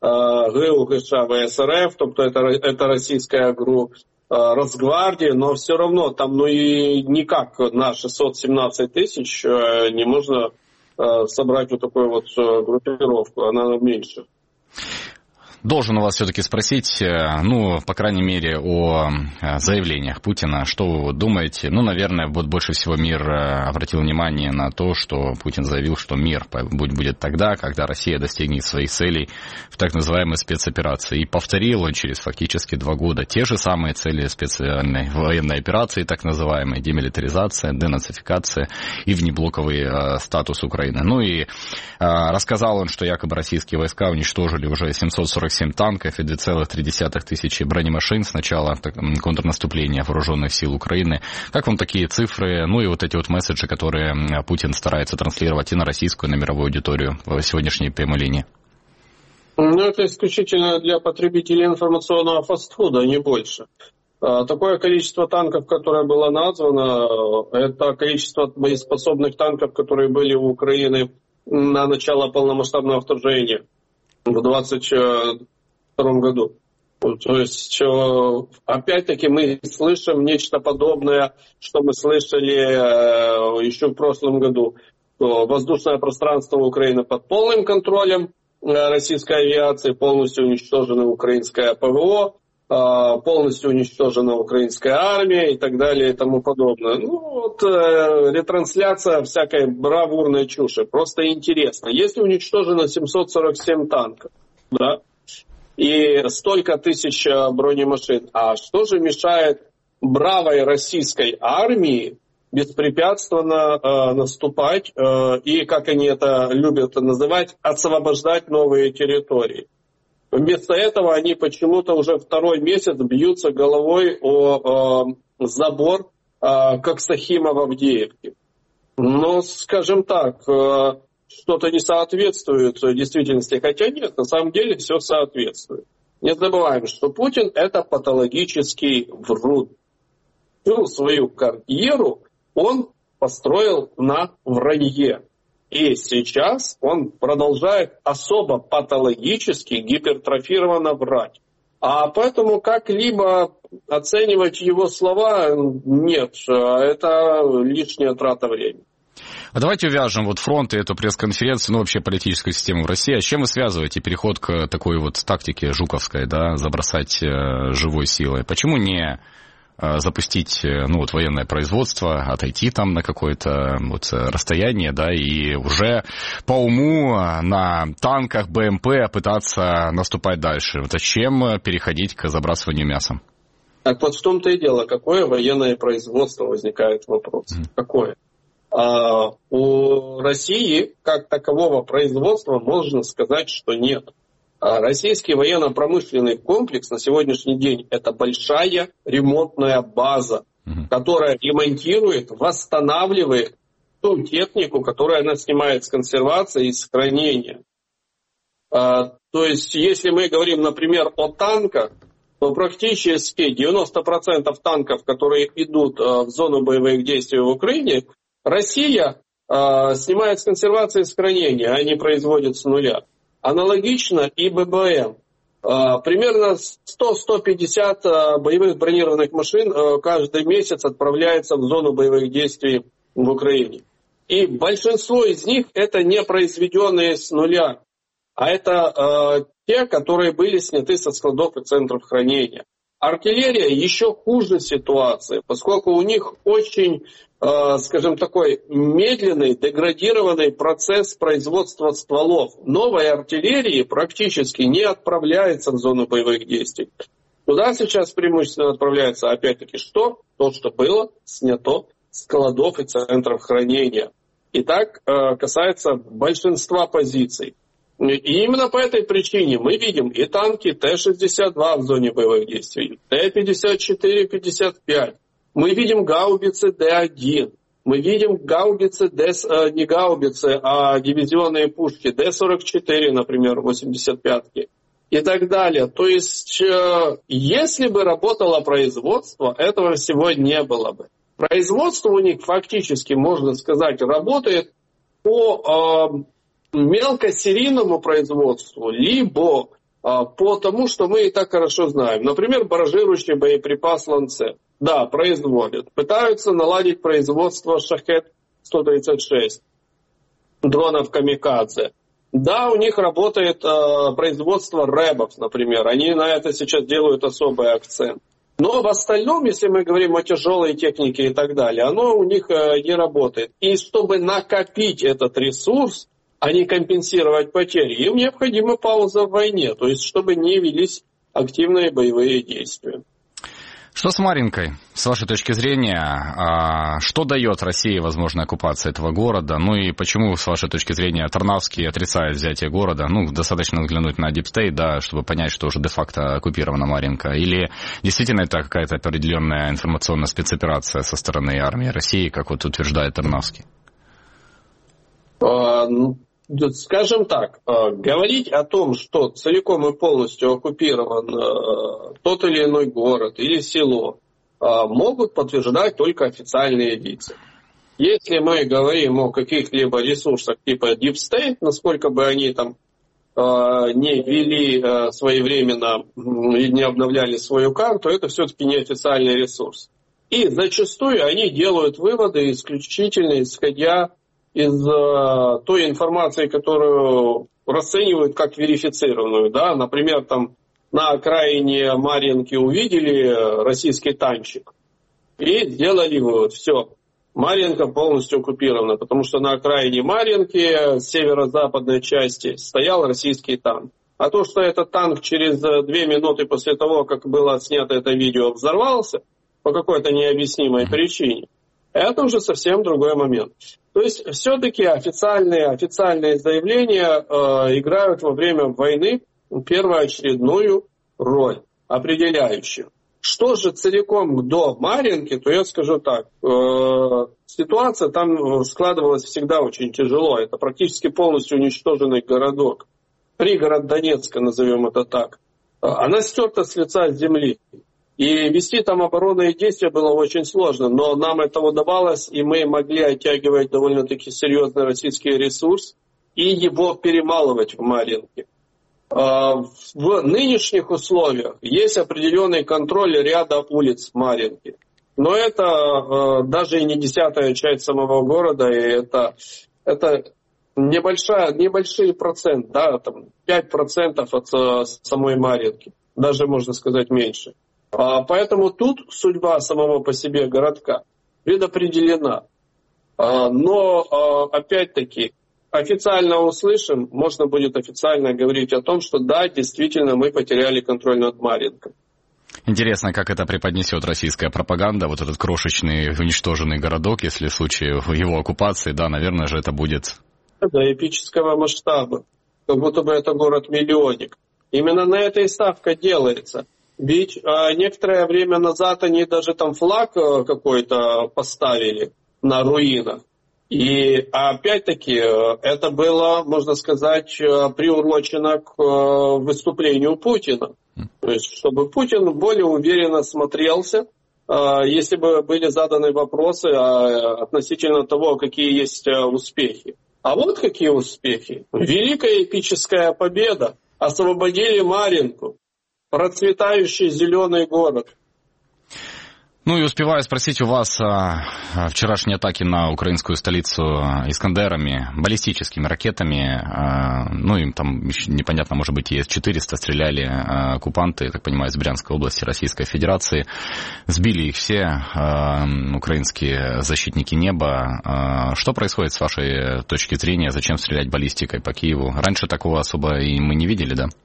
ГУ, ГШ, В С Р Ф, тобто это, это российская ГРУ, Росгвардии, но все равно там ну и никак на шестьсот семнадцать тысяч не можно собрать вот такую вот группировку, она меньше. Должен у вас все-таки спросить, ну, по крайней мере, о заявлениях Путина. Что вы думаете? Ну, наверное, вот больше всего мир обратил внимание на то, что Путин заявил, что мир будет тогда, когда Россия достигнет своих целей в так называемой спецоперации. И повторил он через фактически два года те же самые цели специальной военной операции, так называемой демилитаризация, денацификация и внеблоковый статус Украины. Ну и рассказал он, что якобы российские войска уничтожили уже семьсот сорок семь танков и две целых три десятых тысячи бронемашин с начала контрнаступления вооруженных сил Украины. Как вам такие цифры, ну и вот эти вот месседжи, которые Путин старается транслировать и на российскую, и на мировую аудиторию в сегодняшней прямой линии? Ну, это исключительно для потребителей информационного фастфуда, а не больше. Такое количество танков, которое было названо, это количество боеспособных танков, которые были у Украины на начало полномасштабного вторжения в двадцать втором году. То есть, опять-таки, мы слышим нечто подобное, что мы слышали еще в прошлом году. Воздушное пространство Украины под полным контролем российской авиации, полностью уничтожена украинская П В О, полностью уничтожена украинская армия и так далее и тому подобное. Ну, вот ретрансляция всякой бравурной чуши. Просто интересно. Если уничтожено семьсот сорок семь танков, да, и столько тысяч бронемашин, а что же мешает бравой российской армии беспрепятственно э, наступать э, и, как они это любят называть, освобождать новые территории? Вместо этого они почему-то уже второй месяц бьются головой о э, забор э, Коксахима в Авдеевке. Но, скажем так, э, что-то не соответствует действительности, хотя нет, на самом деле все соответствует. Не забываем, что Путин – это патологический врун. Всю свою карьеру он построил на вранье. И сейчас он продолжает особо патологически, гипертрофированно врать. А поэтому как-либо оценивать его слова нет, это лишняя трата времени. А давайте увяжем вот фронт и эту пресс-конференцию, ну вообще политическую систему в России. А с чем вы связываете переход к такой вот тактике жуковской, да, забросать э, живой силой? Почему не э, запустить ну, вот, военное производство, отойти там на какое-то вот, расстояние, да, и уже по уму на танках, Б М П пытаться наступать дальше? Вот зачем переходить к забрасыванию мясом? Так вот в том-то и дело, какое военное производство возникает вопрос? Mm. Какое? У России как такового производства можно сказать, что нет. Российский военно-промышленный комплекс на сегодняшний день это большая ремонтная база, mm-hmm. которая ремонтирует, восстанавливает ту технику, которую она снимает с консервации и с хранения. То есть, если мы говорим, например, о танках, то практически девяносто процентов танков, которые идут в зону боевых действий в Украине, Россия снимает с консервации и с хранения, а не производит с нуля. Аналогично и ББМ. Примерно сто - сто пятьдесят боевых бронированных машин каждый месяц отправляется в зону боевых действий в Украине. И большинство из них это не произведенные с нуля, а это те, которые были сняты со складов и центров хранения. Артиллерия еще хуже ситуации, поскольку у них очень, э, скажем, такой медленный, деградированный процесс производства стволов. Новая артиллерия практически не отправляется в зону боевых действий. Туда сейчас преимущественно отправляется, опять-таки, что? То, что было снято с складов и центров хранения. И так э, касается большинства позиций. И именно по этой причине мы видим и танки Т шестьдесят два в зоне боевых действий, Т пятьдесят четыре - пятьдесят пять. Мы видим гаубицы Д один. Мы видим гаубицы, Д, не гаубицы, а дивизионные пушки Д сорок четыре, например, восемьдесят пятки и так далее. То есть, если бы работало производство, этого всего не было бы. Производство у них фактически, можно сказать, работает по мелкосерийному производству, либо а, по тому, что мы и так хорошо знаем. Например, баражирующий боеприпас «Ланцет». Да, производят. Пытаются наладить производство «Шахед сто тридцать шесть», дронов «Камикадзе». Да, у них работает а, производство рэбов, например. Они на это сейчас делают особый акцент. Но в остальном, если мы говорим о тяжелой технике и так далее, оно у них а, не работает. И чтобы накопить этот ресурс, а не компенсировать потери, им необходима пауза в войне, то есть чтобы не велись активные боевые действия. Что с Марьинкой? С вашей точки зрения, что дает России возможная оккупация этого города? Ну и почему, с вашей точки зрения, Тарнавский отрицает взятие города? Ну, достаточно взглянуть на Deep State, да, чтобы понять, что уже де-факто оккупирована Марьинка. Или действительно это какая-то определенная информационная спецоперация со стороны армии России, как вот утверждает Тарнавский? Скажем так, говорить о том, что целиком и полностью оккупирован тот или иной город или село, могут подтверждать только официальные лица. Если мы говорим о каких-либо ресурсах типа Deep State, насколько бы они там не ввели своевременно и не обновляли свою карту, это все-таки не официальный ресурс. И зачастую они делают выводы исключительно исходя из э, той информации, которую расценивают как верифицированную. Да? Например, там на окраине Марьинки увидели российский танчик и сделали вывод. Все, Марьинка полностью оккупирована, потому что на окраине Марьинки, с северо-западной части, стоял российский танк. А то, что этот танк через две минуты после того, как было снято это видео, взорвался по какой-то необъяснимой причине, это уже совсем другой момент. То есть все-таки официальные, официальные заявления э, играют во время войны первоочередную роль, определяющую. Что же целиком до Марьинки, то я скажу так. Э, ситуация там складывалась всегда очень тяжело. Это практически полностью уничтоженный городок. Пригород Донецка, назовем это так. Она стерта с лица земли. И вести там оборонные действия было очень сложно, но нам это удавалось, и мы могли оттягивать довольно-таки серьезный российский ресурс и его перемалывать в Марьинке. В нынешних условиях есть определенный контроль ряда улиц Марьинки, но это даже и не десятая часть самого города, и это, это небольшая, небольшой процент, да, там пять процентов от самой Марьинки, даже можно сказать меньше. Поэтому тут судьба самого по себе городка предопределена. Но, опять-таки, официально услышим, можно будет официально говорить о том, что да, действительно мы потеряли контроль над Марьинкой. Интересно, как это преподнесет российская пропаганда, вот этот крошечный уничтоженный городок, если в случае его оккупации, да, наверное же, это будет... Да, эпического масштаба, как будто бы это город-миллионник. Именно на это и ставка делается. Ведь а, некоторое время назад они даже там флаг а, какой-то поставили на руинах. И опять-таки это было, можно сказать, приурочено к выступлению Путина. То есть, чтобы Путин более уверенно смотрелся, если бы были заданы вопросы относительно того, какие есть успехи. А вот какие успехи. Великая эпическая победа. Освободили Марьинку. Процветающий зеленый город. Ну и успеваю спросить у вас о вчерашней атаке на украинскую столицу «Искандерами», баллистическими ракетами. Ну, им там непонятно, может быть, и эс четыреста стреляли оккупанты, я так понимаю, из Брянской области Российской Федерации. Сбили их все украинские защитники неба. Что происходит с вашей точки зрения? Зачем стрелять баллистикой по Киеву? Раньше такого особо и мы не видели, да?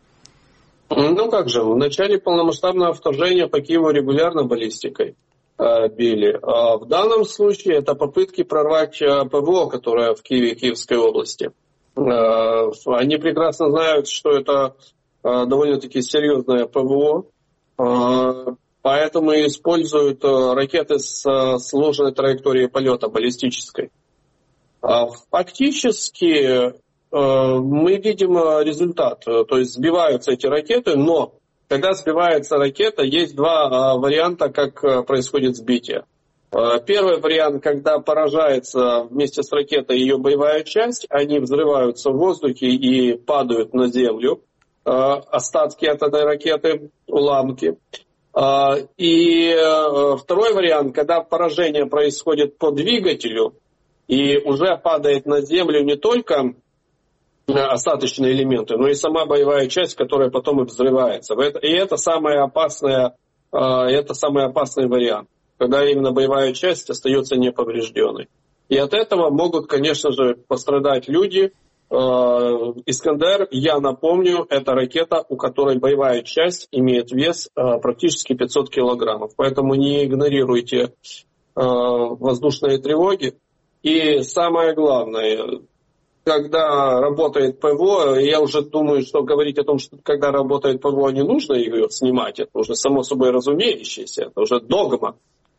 Ну как же, в начале полномасштабного вторжения по Киеву регулярно баллистикой э, били. А в данном случае это попытки прорвать э, ПВО, которое в Киеве и Киевской области. Э, они прекрасно знают, что это э, довольно-таки серьезное ПВО, э, поэтому и используют э, ракеты с э, сложной траекторией полета, баллистической. А фактически... мы видим результат, то есть сбиваются эти ракеты, но когда сбивается ракета, есть два варианта, как происходит сбитие. Первый вариант, когда поражается вместе с ракетой ее боевая часть, они взрываются в воздухе и падают на землю, остатки от этой ракеты, уламки. И второй вариант, когда поражение происходит по двигателю, и уже падает на землю не только остаточные элементы, но и сама боевая часть, которая потом и взрывается. И это самое опасное, это самый опасный вариант, когда именно боевая часть остается неповрежденной. И от этого могут, конечно же, пострадать люди. Искандер, я напомню, это ракета, у которой боевая часть имеет вес практически пятьсот килограммов. Поэтому не игнорируйте воздушные тревоги. И самое главное, когда работает ПВО, я уже думаю, что говорить о том, что когда работает ПВО, не нужно ее снимать, это уже само собой разумеющееся, это уже догма.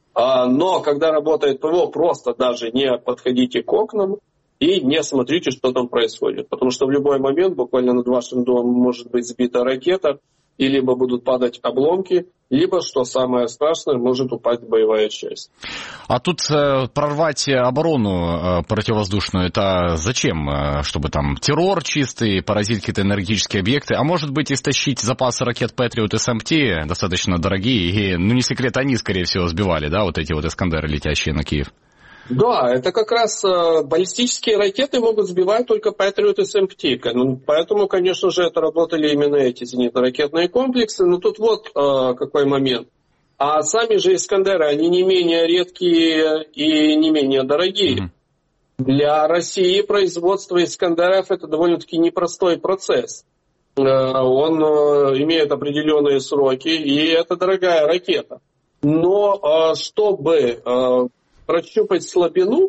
Но когда работает ПВО, просто даже не подходите к окнам и не смотрите, что там происходит. Потому что в любой момент, буквально над вашим домом, может быть сбита ракета, и либо будут падать обломки, либо, что самое страшное, может упасть боевая часть. А тут э, прорвать оборону э, противовоздушную, это зачем? Э, чтобы там террор чистый, поразить какие-то энергетические объекты, а может быть истощить запасы ракет Патриот и эс эм ти, достаточно дорогие, и, ну не секрет, они, скорее всего, сбивали, да, вот эти вот Искандеры, летящие на Киев? Да, это как раз э, баллистические ракеты могут сбивать только Patriot и эс эм ти. Ну, поэтому, конечно же, это работали именно эти зенитно-ракетные комплексы. Но тут вот э, какой момент. А сами же Искандеры, они не менее редкие и не менее дорогие. Mm-hmm. Для России производство Искандеров это довольно-таки непростой процесс. Э, он э, имеет определенные сроки, и это дорогая ракета. Но э, чтобы... Э, прощупать слабину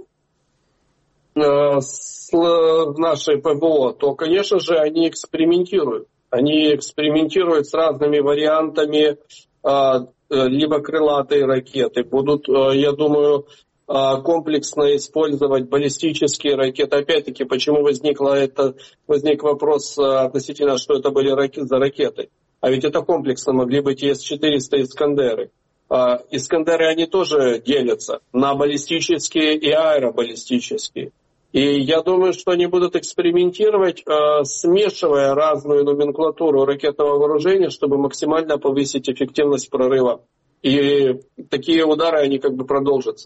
э, с, в нашей ПВО, то, конечно же, они экспериментируют. Они экспериментируют с разными вариантами, э, либо крылатые ракеты. Будут, э, я думаю, э, комплексно использовать баллистические ракеты. Опять-таки, почему возникло это, возник вопрос э, относительно, что это были ракеты, за ракеты. А ведь это комплексно могли быть и эс четыреста, и Искандеры. Искандеры, они тоже делятся на баллистические и аэробаллистические. И я думаю, что они будут экспериментировать, смешивая разную номенклатуру ракетного вооружения, чтобы максимально повысить эффективность прорыва. И такие удары, они как бы продолжатся.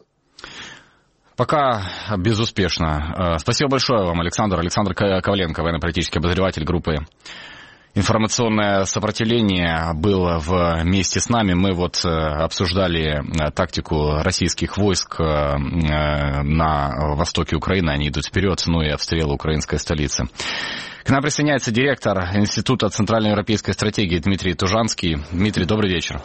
Пока безуспешно. Спасибо большое вам, Александр. Александр Коваленко, военно-политический обозреватель группы «Информационное сопротивление» был вместе с нами. Мы вот обсуждали тактику российских войск на востоке Украины. Они идут вперед, ну и обстрелы украинской столицы. К нам присоединяется директор Института центральноевропейской стратегии Дмитрий Тужанский. Дмитрий, добрый вечер.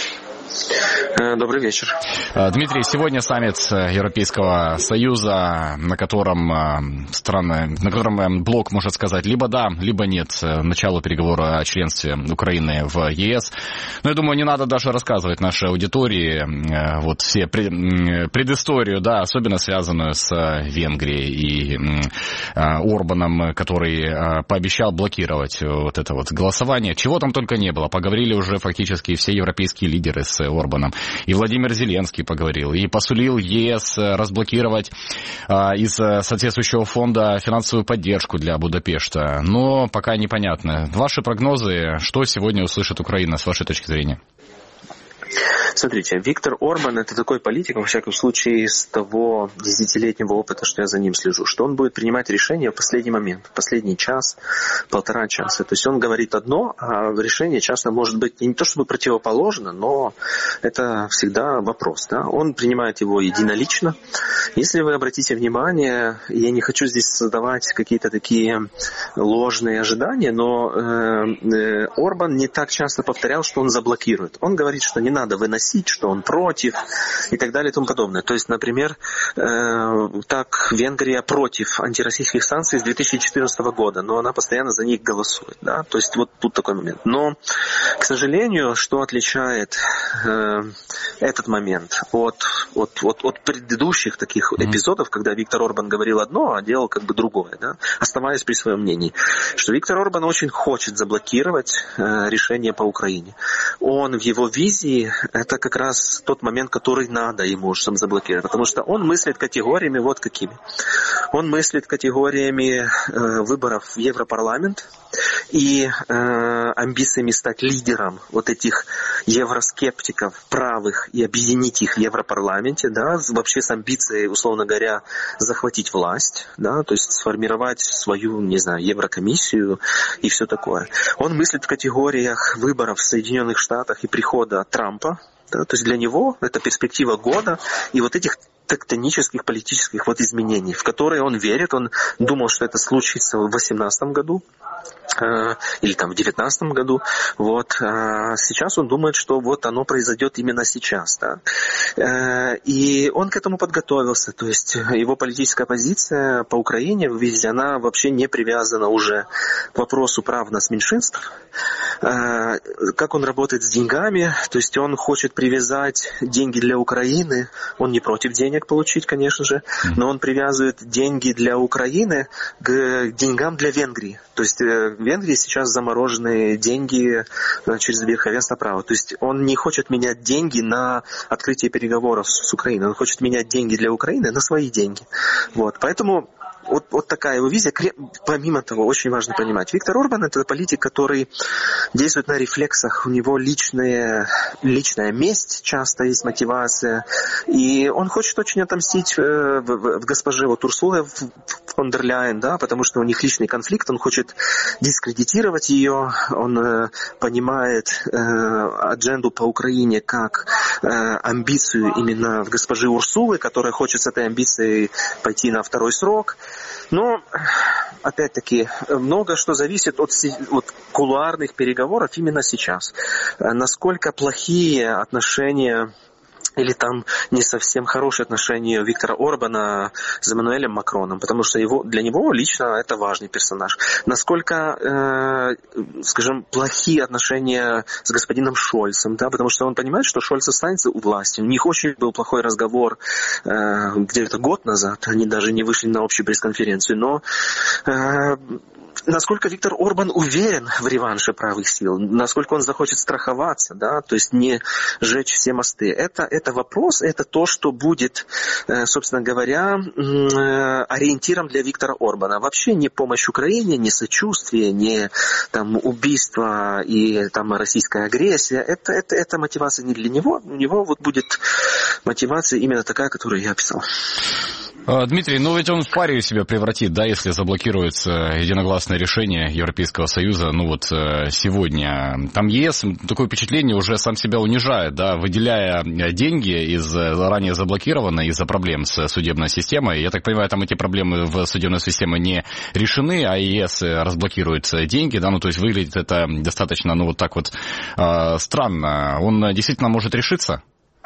Добрый вечер. Дмитрий, сегодня саммит Европейского Союза, на котором страны, на котором блок может сказать либо да, либо нет началу переговора о членстве Украины в ЕС. Но я думаю, не надо даже рассказывать нашей аудитории вот все предысторию, да, особенно связанную с Венгрией и Орбаном, который пообещал блокировать вот это вот голосование. Чего там только не было. Поговорили уже фактически все европейские лидеры с Орбаном. И Владимир Зеленский поговорил, и посулил ЕС разблокировать а, из соответствующего фонда финансовую поддержку для Будапешта. Но пока непонятно. Ваши прогнозы, что сегодня услышит Украина, с вашей точки зрения? Смотрите, Виктор Орбан — это такой политик, во всяком случае, из того десятилетнего опыта, что я за ним слежу, что он будет принимать решения в последний момент, в последний час, полтора часа. То есть он говорит одно, а решение часто может быть не то чтобы противоположно, но это всегда вопрос. Да? Он принимает его единолично. Если вы обратите внимание, я не хочу здесь создавать какие-то такие ложные ожидания, но э, Орбан не так часто повторял, что он заблокирует. Он говорит, что не надо выносить, что он против и так далее и тому подобное. То есть, например, э, так Венгрия против антироссийских санкций с две тысячи четырнадцатого года, но она постоянно за них голосует. Да? То есть вот тут такой момент. Но, к сожалению, что отличает э, этот момент от, от, от, от предыдущих таких эпизодов, когда Виктор Орбан говорил одно, а делал как бы другое, да? Оставаясь при своем мнении, что Виктор Орбан очень хочет заблокировать э, решение по Украине. Он в его визии это как раз тот момент, который надо ему чтобы заблокировать, потому что он мыслит категориями вот какими. Он мыслит категориями э, выборов в Европарламент и э, амбициями стать лидером вот этих евроскептиков правых и объединить их в Европарламенте, да, вообще с амбицией, условно говоря, захватить власть, да, то есть сформировать свою, не знаю, Еврокомиссию и все такое. Он мыслит в категориях выборов в Соединенных Штатах и прихода Трампа. Да, то есть для него это перспектива года и вот этих тектонических политических вот изменений, в которые он верит. Он думал, что это случится в две тысячи восемнадцатом году э, или там в две тысячи девятнадцатом году. Вот. А сейчас он думает, что вот оно произойдет именно сейчас. Да. Э, и он к этому подготовился. То есть его политическая позиция по Украине, вы видите, она вообще не привязана уже к вопросу прав нацменьшинств. Э, как он работает с деньгами, то есть он хочет привязать деньги для Украины, он не против денег получить, конечно же, но он привязывает деньги для Украины к деньгам для Венгрии. То есть в Венгрии сейчас заморожены деньги через верховенство права. То есть он не хочет менять деньги на открытие переговоров с Украиной, он хочет менять деньги для Украины на свои деньги. Вот. Поэтому Вот, вот такая его визия. Помимо того, очень важно понимать, Виктор Орбан — это политик, который действует на рефлексах, у него личная, личная месть, часто есть мотивация, и он хочет очень отомстить в, в, в госпоже вот Урсуле фон дер Ляйен, да, потому что у них личный конфликт, он хочет дискредитировать ее, он э, понимает э, адженду по Украине как э, амбицию именно в госпожи Урсулы, которая хочет с этой амбицией пойти на второй срок. Но, опять-таки, много что зависит от, от кулуарных переговоров именно сейчас. Насколько плохие отношения или там не совсем хорошие отношения Виктора Орбана с Эммануэлем Макроном, потому что его, для него лично это важный персонаж. Насколько, э, скажем, плохие отношения с господином Шольцем, да, потому что он понимает, что Шольц останется у власти. У них очень был плохой разговор э, где-то год назад, они даже не вышли на общую пресс-конференцию, но э, насколько Виктор Орбан уверен в реванше правых сил, насколько он захочет страховаться, да, то есть не сжечь все мосты. Это, это вопрос, это то, что будет, собственно говоря, ориентиром для Виктора Орбана. Вообще не помощь Украине, не сочувствие, не там, убийство и там, российская агрессия. Это, это, это мотивация не для него. У него вот будет мотивация именно такая, которую я описал. Дмитрий, ну ведь он в парию себя превратит, да, если заблокируется единогласное решение Европейского Союза, ну вот сегодня. Там ЕС, такое впечатление, уже сам себя унижает, да, выделяя деньги из ранее заблокированной из-за проблем с судебной системой. Я так понимаю, там эти проблемы в судебной системе не решены, а ЕС разблокирует деньги, да, ну то есть выглядит это достаточно, ну вот так вот странно. Он действительно может решиться?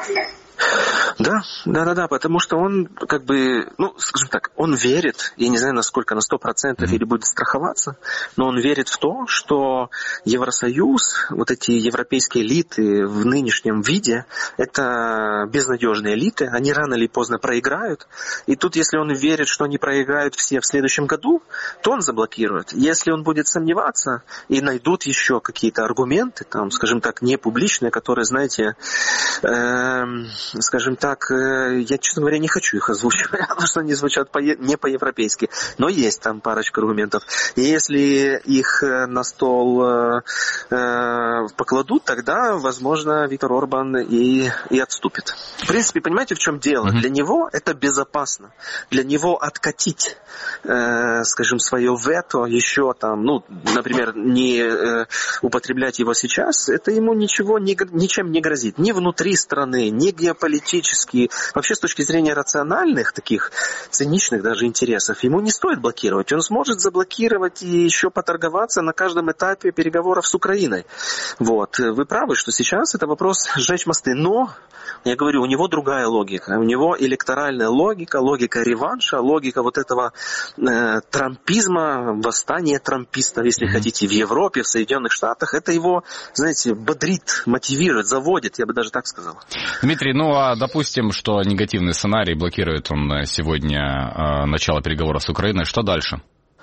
Да, да, да, да, потому что он как бы, ну, скажем так, он верит, я не знаю, насколько, на сто процентов или будет страховаться, но он верит в то, что Евросоюз, вот эти европейские элиты в нынешнем виде, это безнадежные элиты, они рано или поздно проиграют, и тут, если он верит, что они проиграют все в следующем году, то он заблокирует. Если он будет сомневаться и найдут еще какие-то аргументы, там, скажем так, не публичные, которые, знаете, э, скажем так, Так, я, честно говоря, не хочу их озвучивать, потому что они звучат по, не по-европейски. Но есть там парочка аргументов. И если их на стол э, покладут, тогда, возможно, Виктор Орбан и, и отступит. В принципе, понимаете, в чем дело? Mm-hmm. Для него это безопасно. Для него откатить, э, скажем, свое вето еще там, ну, например, не э, употреблять его сейчас, это ему ничего, ни, ничем не грозит. Ни внутри страны, ни геополитически. Вообще, с точки зрения рациональных, таких циничных даже интересов, ему не стоит блокировать. Он сможет заблокировать и еще поторговаться на каждом этапе переговоров с Украиной. Вот. Вы правы, что сейчас это вопрос сжечь мосты. Но, я говорю, у него другая логика. У него электоральная логика, логика реванша, логика вот этого э, трампизма, восстания трампистов, если mm-hmm. хотите, в Европе, в Соединенных Штатах. Это его, знаете, бодрит, мотивирует, заводит, я бы даже так сказал. Дмитрий, ну а допустим, что негативный сценарий, блокирует он сегодня э, начало переговоров с Украиной, что дальше?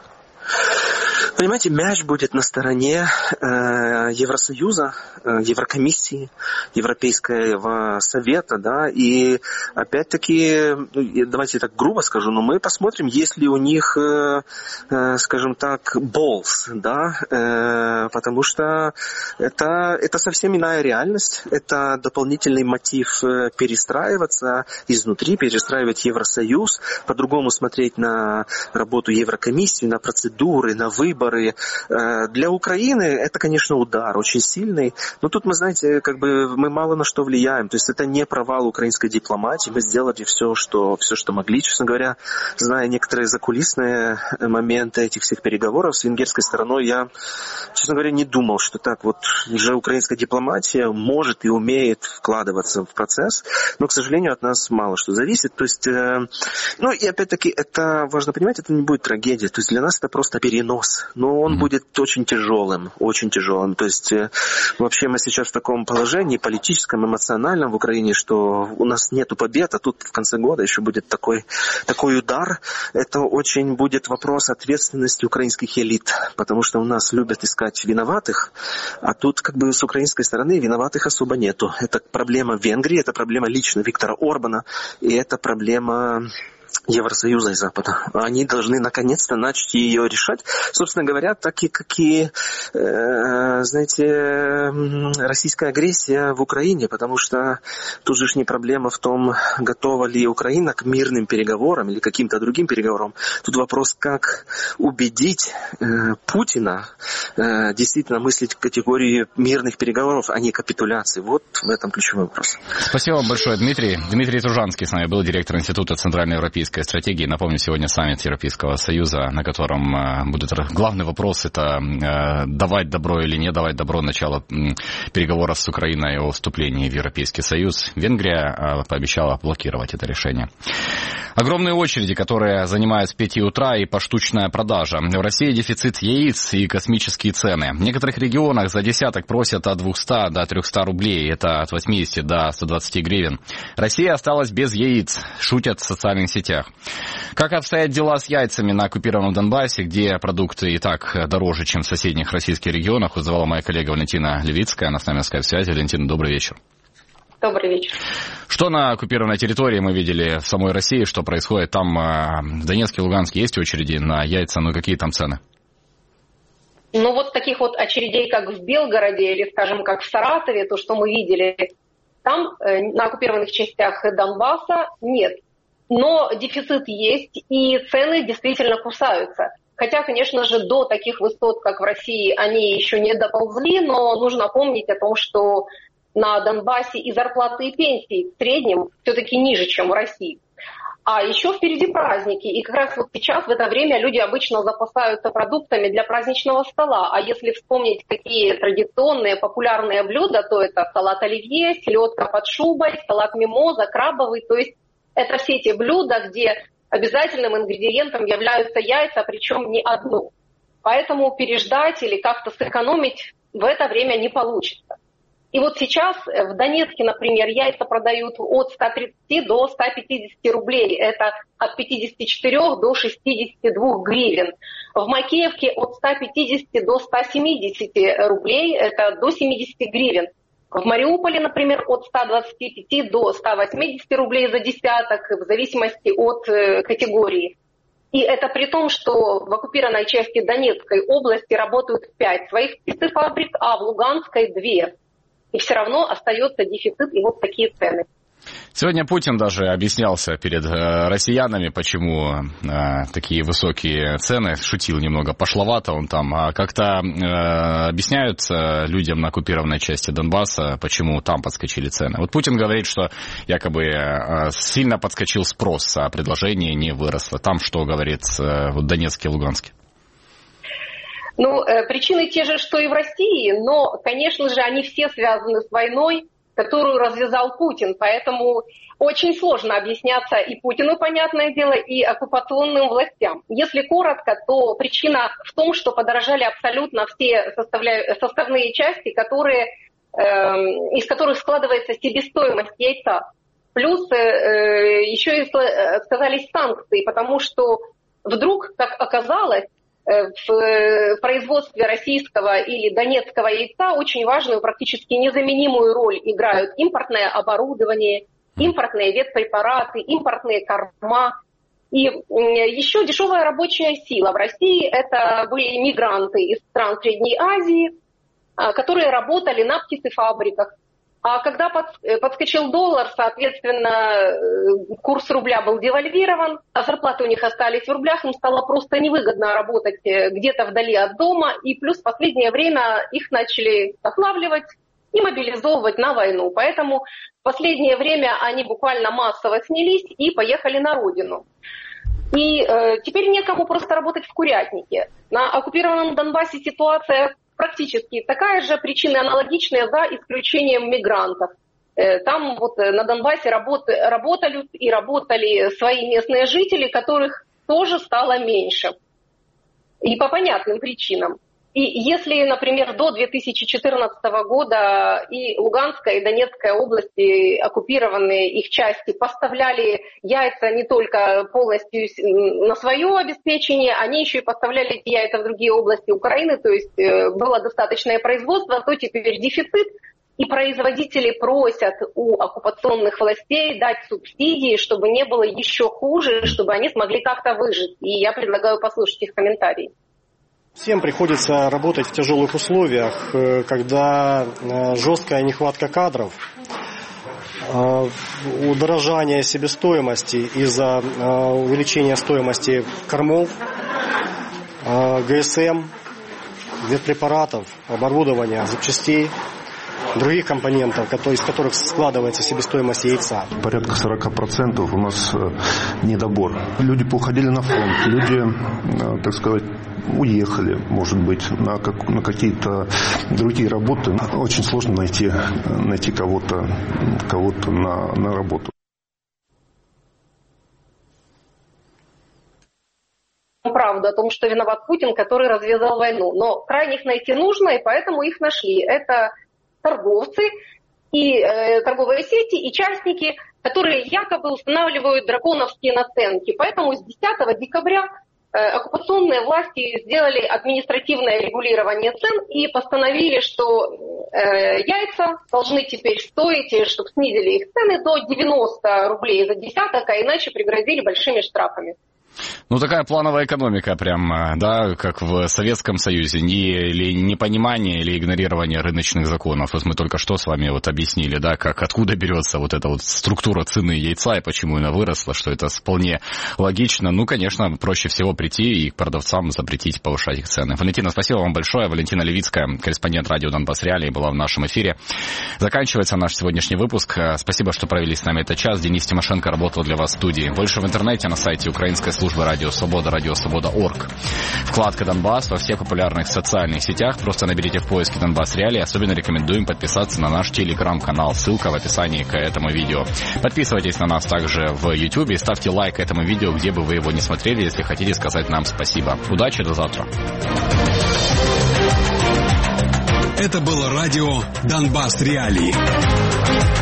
Понимаете, мяч будет на стороне э, Евросоюза, э, Еврокомиссии, Европейского совета, да, и опять-таки, давайте так грубо скажу, но мы посмотрим, есть ли у них, э, э, скажем так, balls, да, э, потому что это, это совсем иная реальность, это дополнительный мотив перестраиваться изнутри, перестраивать Евросоюз, по-другому смотреть на работу Еврокомиссии, на процедуры, на выборы. Для Украины это, конечно, удар очень сильный, но тут мы, знаете, как бы мы мало на что влияем, то есть это не провал украинской дипломатии, мы сделали все, что, все, что могли, честно говоря, зная некоторые закулисные моменты этих всех переговоров с венгерской стороной, я, честно говоря, не думал, что так вот уже украинская дипломатия может и умеет вкладываться в процесс, но, к сожалению, от нас мало что зависит, то есть, ну и опять-таки, это важно понимать, это не будет трагедия, то есть для нас это просто перенос. Но он mm-hmm. будет очень тяжелым, очень тяжелым. То есть э, вообще мы сейчас в таком положении политическом, эмоциональном в Украине, что у нас нету побед, а тут в конце года еще будет такой, такой удар. Это очень будет вопрос ответственности украинских элит, потому что у нас любят искать виноватых, а тут как бы с украинской стороны виноватых особо нету. Это проблема Венгрии, это проблема лично Виктора Орбана, и это проблема Евросоюза и Запада. Они должны наконец-то начать ее решать. Собственно говоря, так и как и, э, знаете, российская агрессия в Украине, потому что тут же не проблема в том, готова ли Украина к мирным переговорам или каким-то другим переговорам. Тут вопрос, как убедить э, Путина э, действительно мыслить в категории мирных переговоров, а не капитуляции. Вот в этом ключевой вопрос. Спасибо вам большое, Дмитрий. Дмитрий Тужанский с нами был, директор Института Центральноевропейской стратегии. Напомню, сегодня саммит Европейского Союза, на котором э, будет главный вопрос, это э, давать добро или не давать добро начало э, переговоров с Украиной о вступлении в Европейский Союз. Венгрия э, пообещала блокировать это решение. Огромные очереди, которые занимают с пяти утра, и поштучная продажа. В России дефицит яиц и космические цены. В некоторых регионах за десяток просят от двухсот до трехсот рублей. Это от восьмидесяти до ста двадцати гривен. Россия осталась без яиц, шутят в социальных сетях. Как обстоят дела с яйцами на оккупированном Донбассе, где продукты и так дороже, чем в соседних российских регионах, узнавала моя коллега Валентина Левицкая. Она с нами на скайп-связи. Валентина, добрый вечер. Добрый вечер. Что на оккупированной территории мы видели в самой России, что происходит там в Донецке, Луганске? Есть очереди на яйца, ну какие там цены? Ну вот таких вот очередей, как в Белгороде или, скажем, как в Саратове, то, что мы видели, там на оккупированных частях Донбасса нет. но дефицит есть, и цены действительно кусаются. Хотя, конечно же, до таких высот, как в России, они еще не доползли, но нужно помнить о том, что на Донбассе и зарплаты, и пенсии в среднем все-таки ниже, чем в России. А еще впереди праздники, и как раз вот сейчас в это время люди обычно запасаются продуктами для праздничного стола. А если вспомнить, какие традиционные популярные блюда, то это салат оливье, селедка под шубой, салат мимоза, крабовый. То есть это все те блюда, где обязательным ингредиентом являются яйца, причем не одно. Поэтому переждать или как-то сэкономить в это время не получится. И вот сейчас в Донецке, например, яйца продают от ста тридцати до ста пятидесяти рублей. Это от пятидесяти четырёх до шестидесяти двух гривен. В Макеевке от ста пятидесяти до ста семидесяти рублей. Это до семидесяти гривен. В Мариуполе, например, от ста двадцати пяти до ста восьмидесяти рублей за десяток, в зависимости от категории. И это при том, что в оккупированной части Донецкой области работают пять своих птицефабрик, а в Луганской две. И все равно остается дефицит и вот такие цены. Сегодня Путин даже объяснялся перед э, россиянами, почему э, такие высокие цены. Шутил немного пошловато он там. А как-то э, объясняют э, людям на оккупированной части Донбасса, почему там подскочили цены. Вот Путин говорит, что якобы э, сильно подскочил спрос, а предложение не выросло. Там что говорит э, в Донецке и Луганске? Ну, э, причины те же, что и в России, но, конечно же, они все связаны с войной, которую развязал Путин. Поэтому очень сложно объясняться и Путину, понятное дело, и оккупационным властям. Если коротко, то причина в том, что подорожали абсолютно все составля... составные части, которые, э, из которых складывается себестоимость яйца. Плюс э, еще и сказались санкции, потому что вдруг, как оказалось, в производстве российского или донецкого яйца очень важную, практически незаменимую роль играют импортное оборудование, импортные ветпрепараты, импортные корма. И еще дешевая рабочая сила. В России это были мигранты из стран Средней Азии, которые работали на птицефабриках. А когда подскочил доллар, соответственно, курс рубля был девальвирован, а зарплаты у них остались в рублях, им стало просто невыгодно работать где-то вдали от дома, и плюс в последнее время их начали отлавливать и мобилизовывать на войну. Поэтому в последнее время они буквально массово снялись и поехали на родину. И э, теперь некому просто работать в курятнике. На оккупированном Донбассе ситуация практически такая же, причины аналогичные, за исключением мигрантов. Там вот на Донбассе работали и работали свои местные жители, которых тоже стало меньше. И по понятным причинам. И если, например, до две тысячи четырнадцатого года и Луганская, и Донецкая области, оккупированные их части, поставляли яйца не только полностью на свое обеспечение, они еще и поставляли эти яйца в другие области Украины, то есть было достаточное производство, то теперь дефицит, и производители просят у оккупационных властей дать субсидии, чтобы не было еще хуже, чтобы они смогли как-то выжить. И я предлагаю послушать их комментарии. Всем приходится работать в тяжелых условиях, когда жесткая нехватка кадров, удорожание себестоимости из-за увеличения стоимости кормов, ГСМ, ветпрепаратов, оборудования, запчастей, других компонентов, из которых складывается себестоимость яйца. Порядка сорок процентов у нас недобор. Люди поуходили на фронт, люди, так сказать, уехали, может быть, на, как, на какие-то другие работы. Очень сложно найти, найти кого-то, кого-то на, на работу. Правду о том, что виноват Путин, который развязал войну. Но крайних найти нужно, и поэтому их нашли. Это торговцы и э, торговые сети, и частники, которые якобы устанавливают драконовские наценки. Поэтому с десятого декабря э, оккупационные власти сделали административное регулирование цен и постановили, что э, яйца должны теперь стоить, чтобы снизили их цены, до девяноста рублей за десяток, а иначе пригрозили большими штрафами. Ну, такая плановая экономика прям, да, как в Советском Союзе. Не, или непонимание, или игнорирование рыночных законов. Вот мы только что с вами вот объяснили, да, как, откуда берется вот эта вот структура цены яйца и почему она выросла, что это вполне логично. Ну, конечно, проще всего прийти и к продавцам запретить повышать их цены. Валентина, спасибо вам большое. Валентина Левицкая, корреспондент радио «Донбасс Реалии», была в нашем эфире. Заканчивается наш сегодняшний выпуск. Спасибо, что провели с нами этот час. Денис Тимошенко работал для вас в студии. Больше в интернете на сайте украинской службы Радио Свобода, радио свобода точка орг. Вкладка «Донбасс» во всех популярных социальных сетях. Просто наберите в поиске «Донбасс Реалии». Особенно рекомендуем подписаться на наш телеграм-канал. Ссылка в описании к этому видео. Подписывайтесь на нас также в Ютубе. Ставьте лайк этому видео, где бы вы его не смотрели, если хотите сказать нам спасибо. Удачи, до завтра. Это было радио «Донбасс Реалии».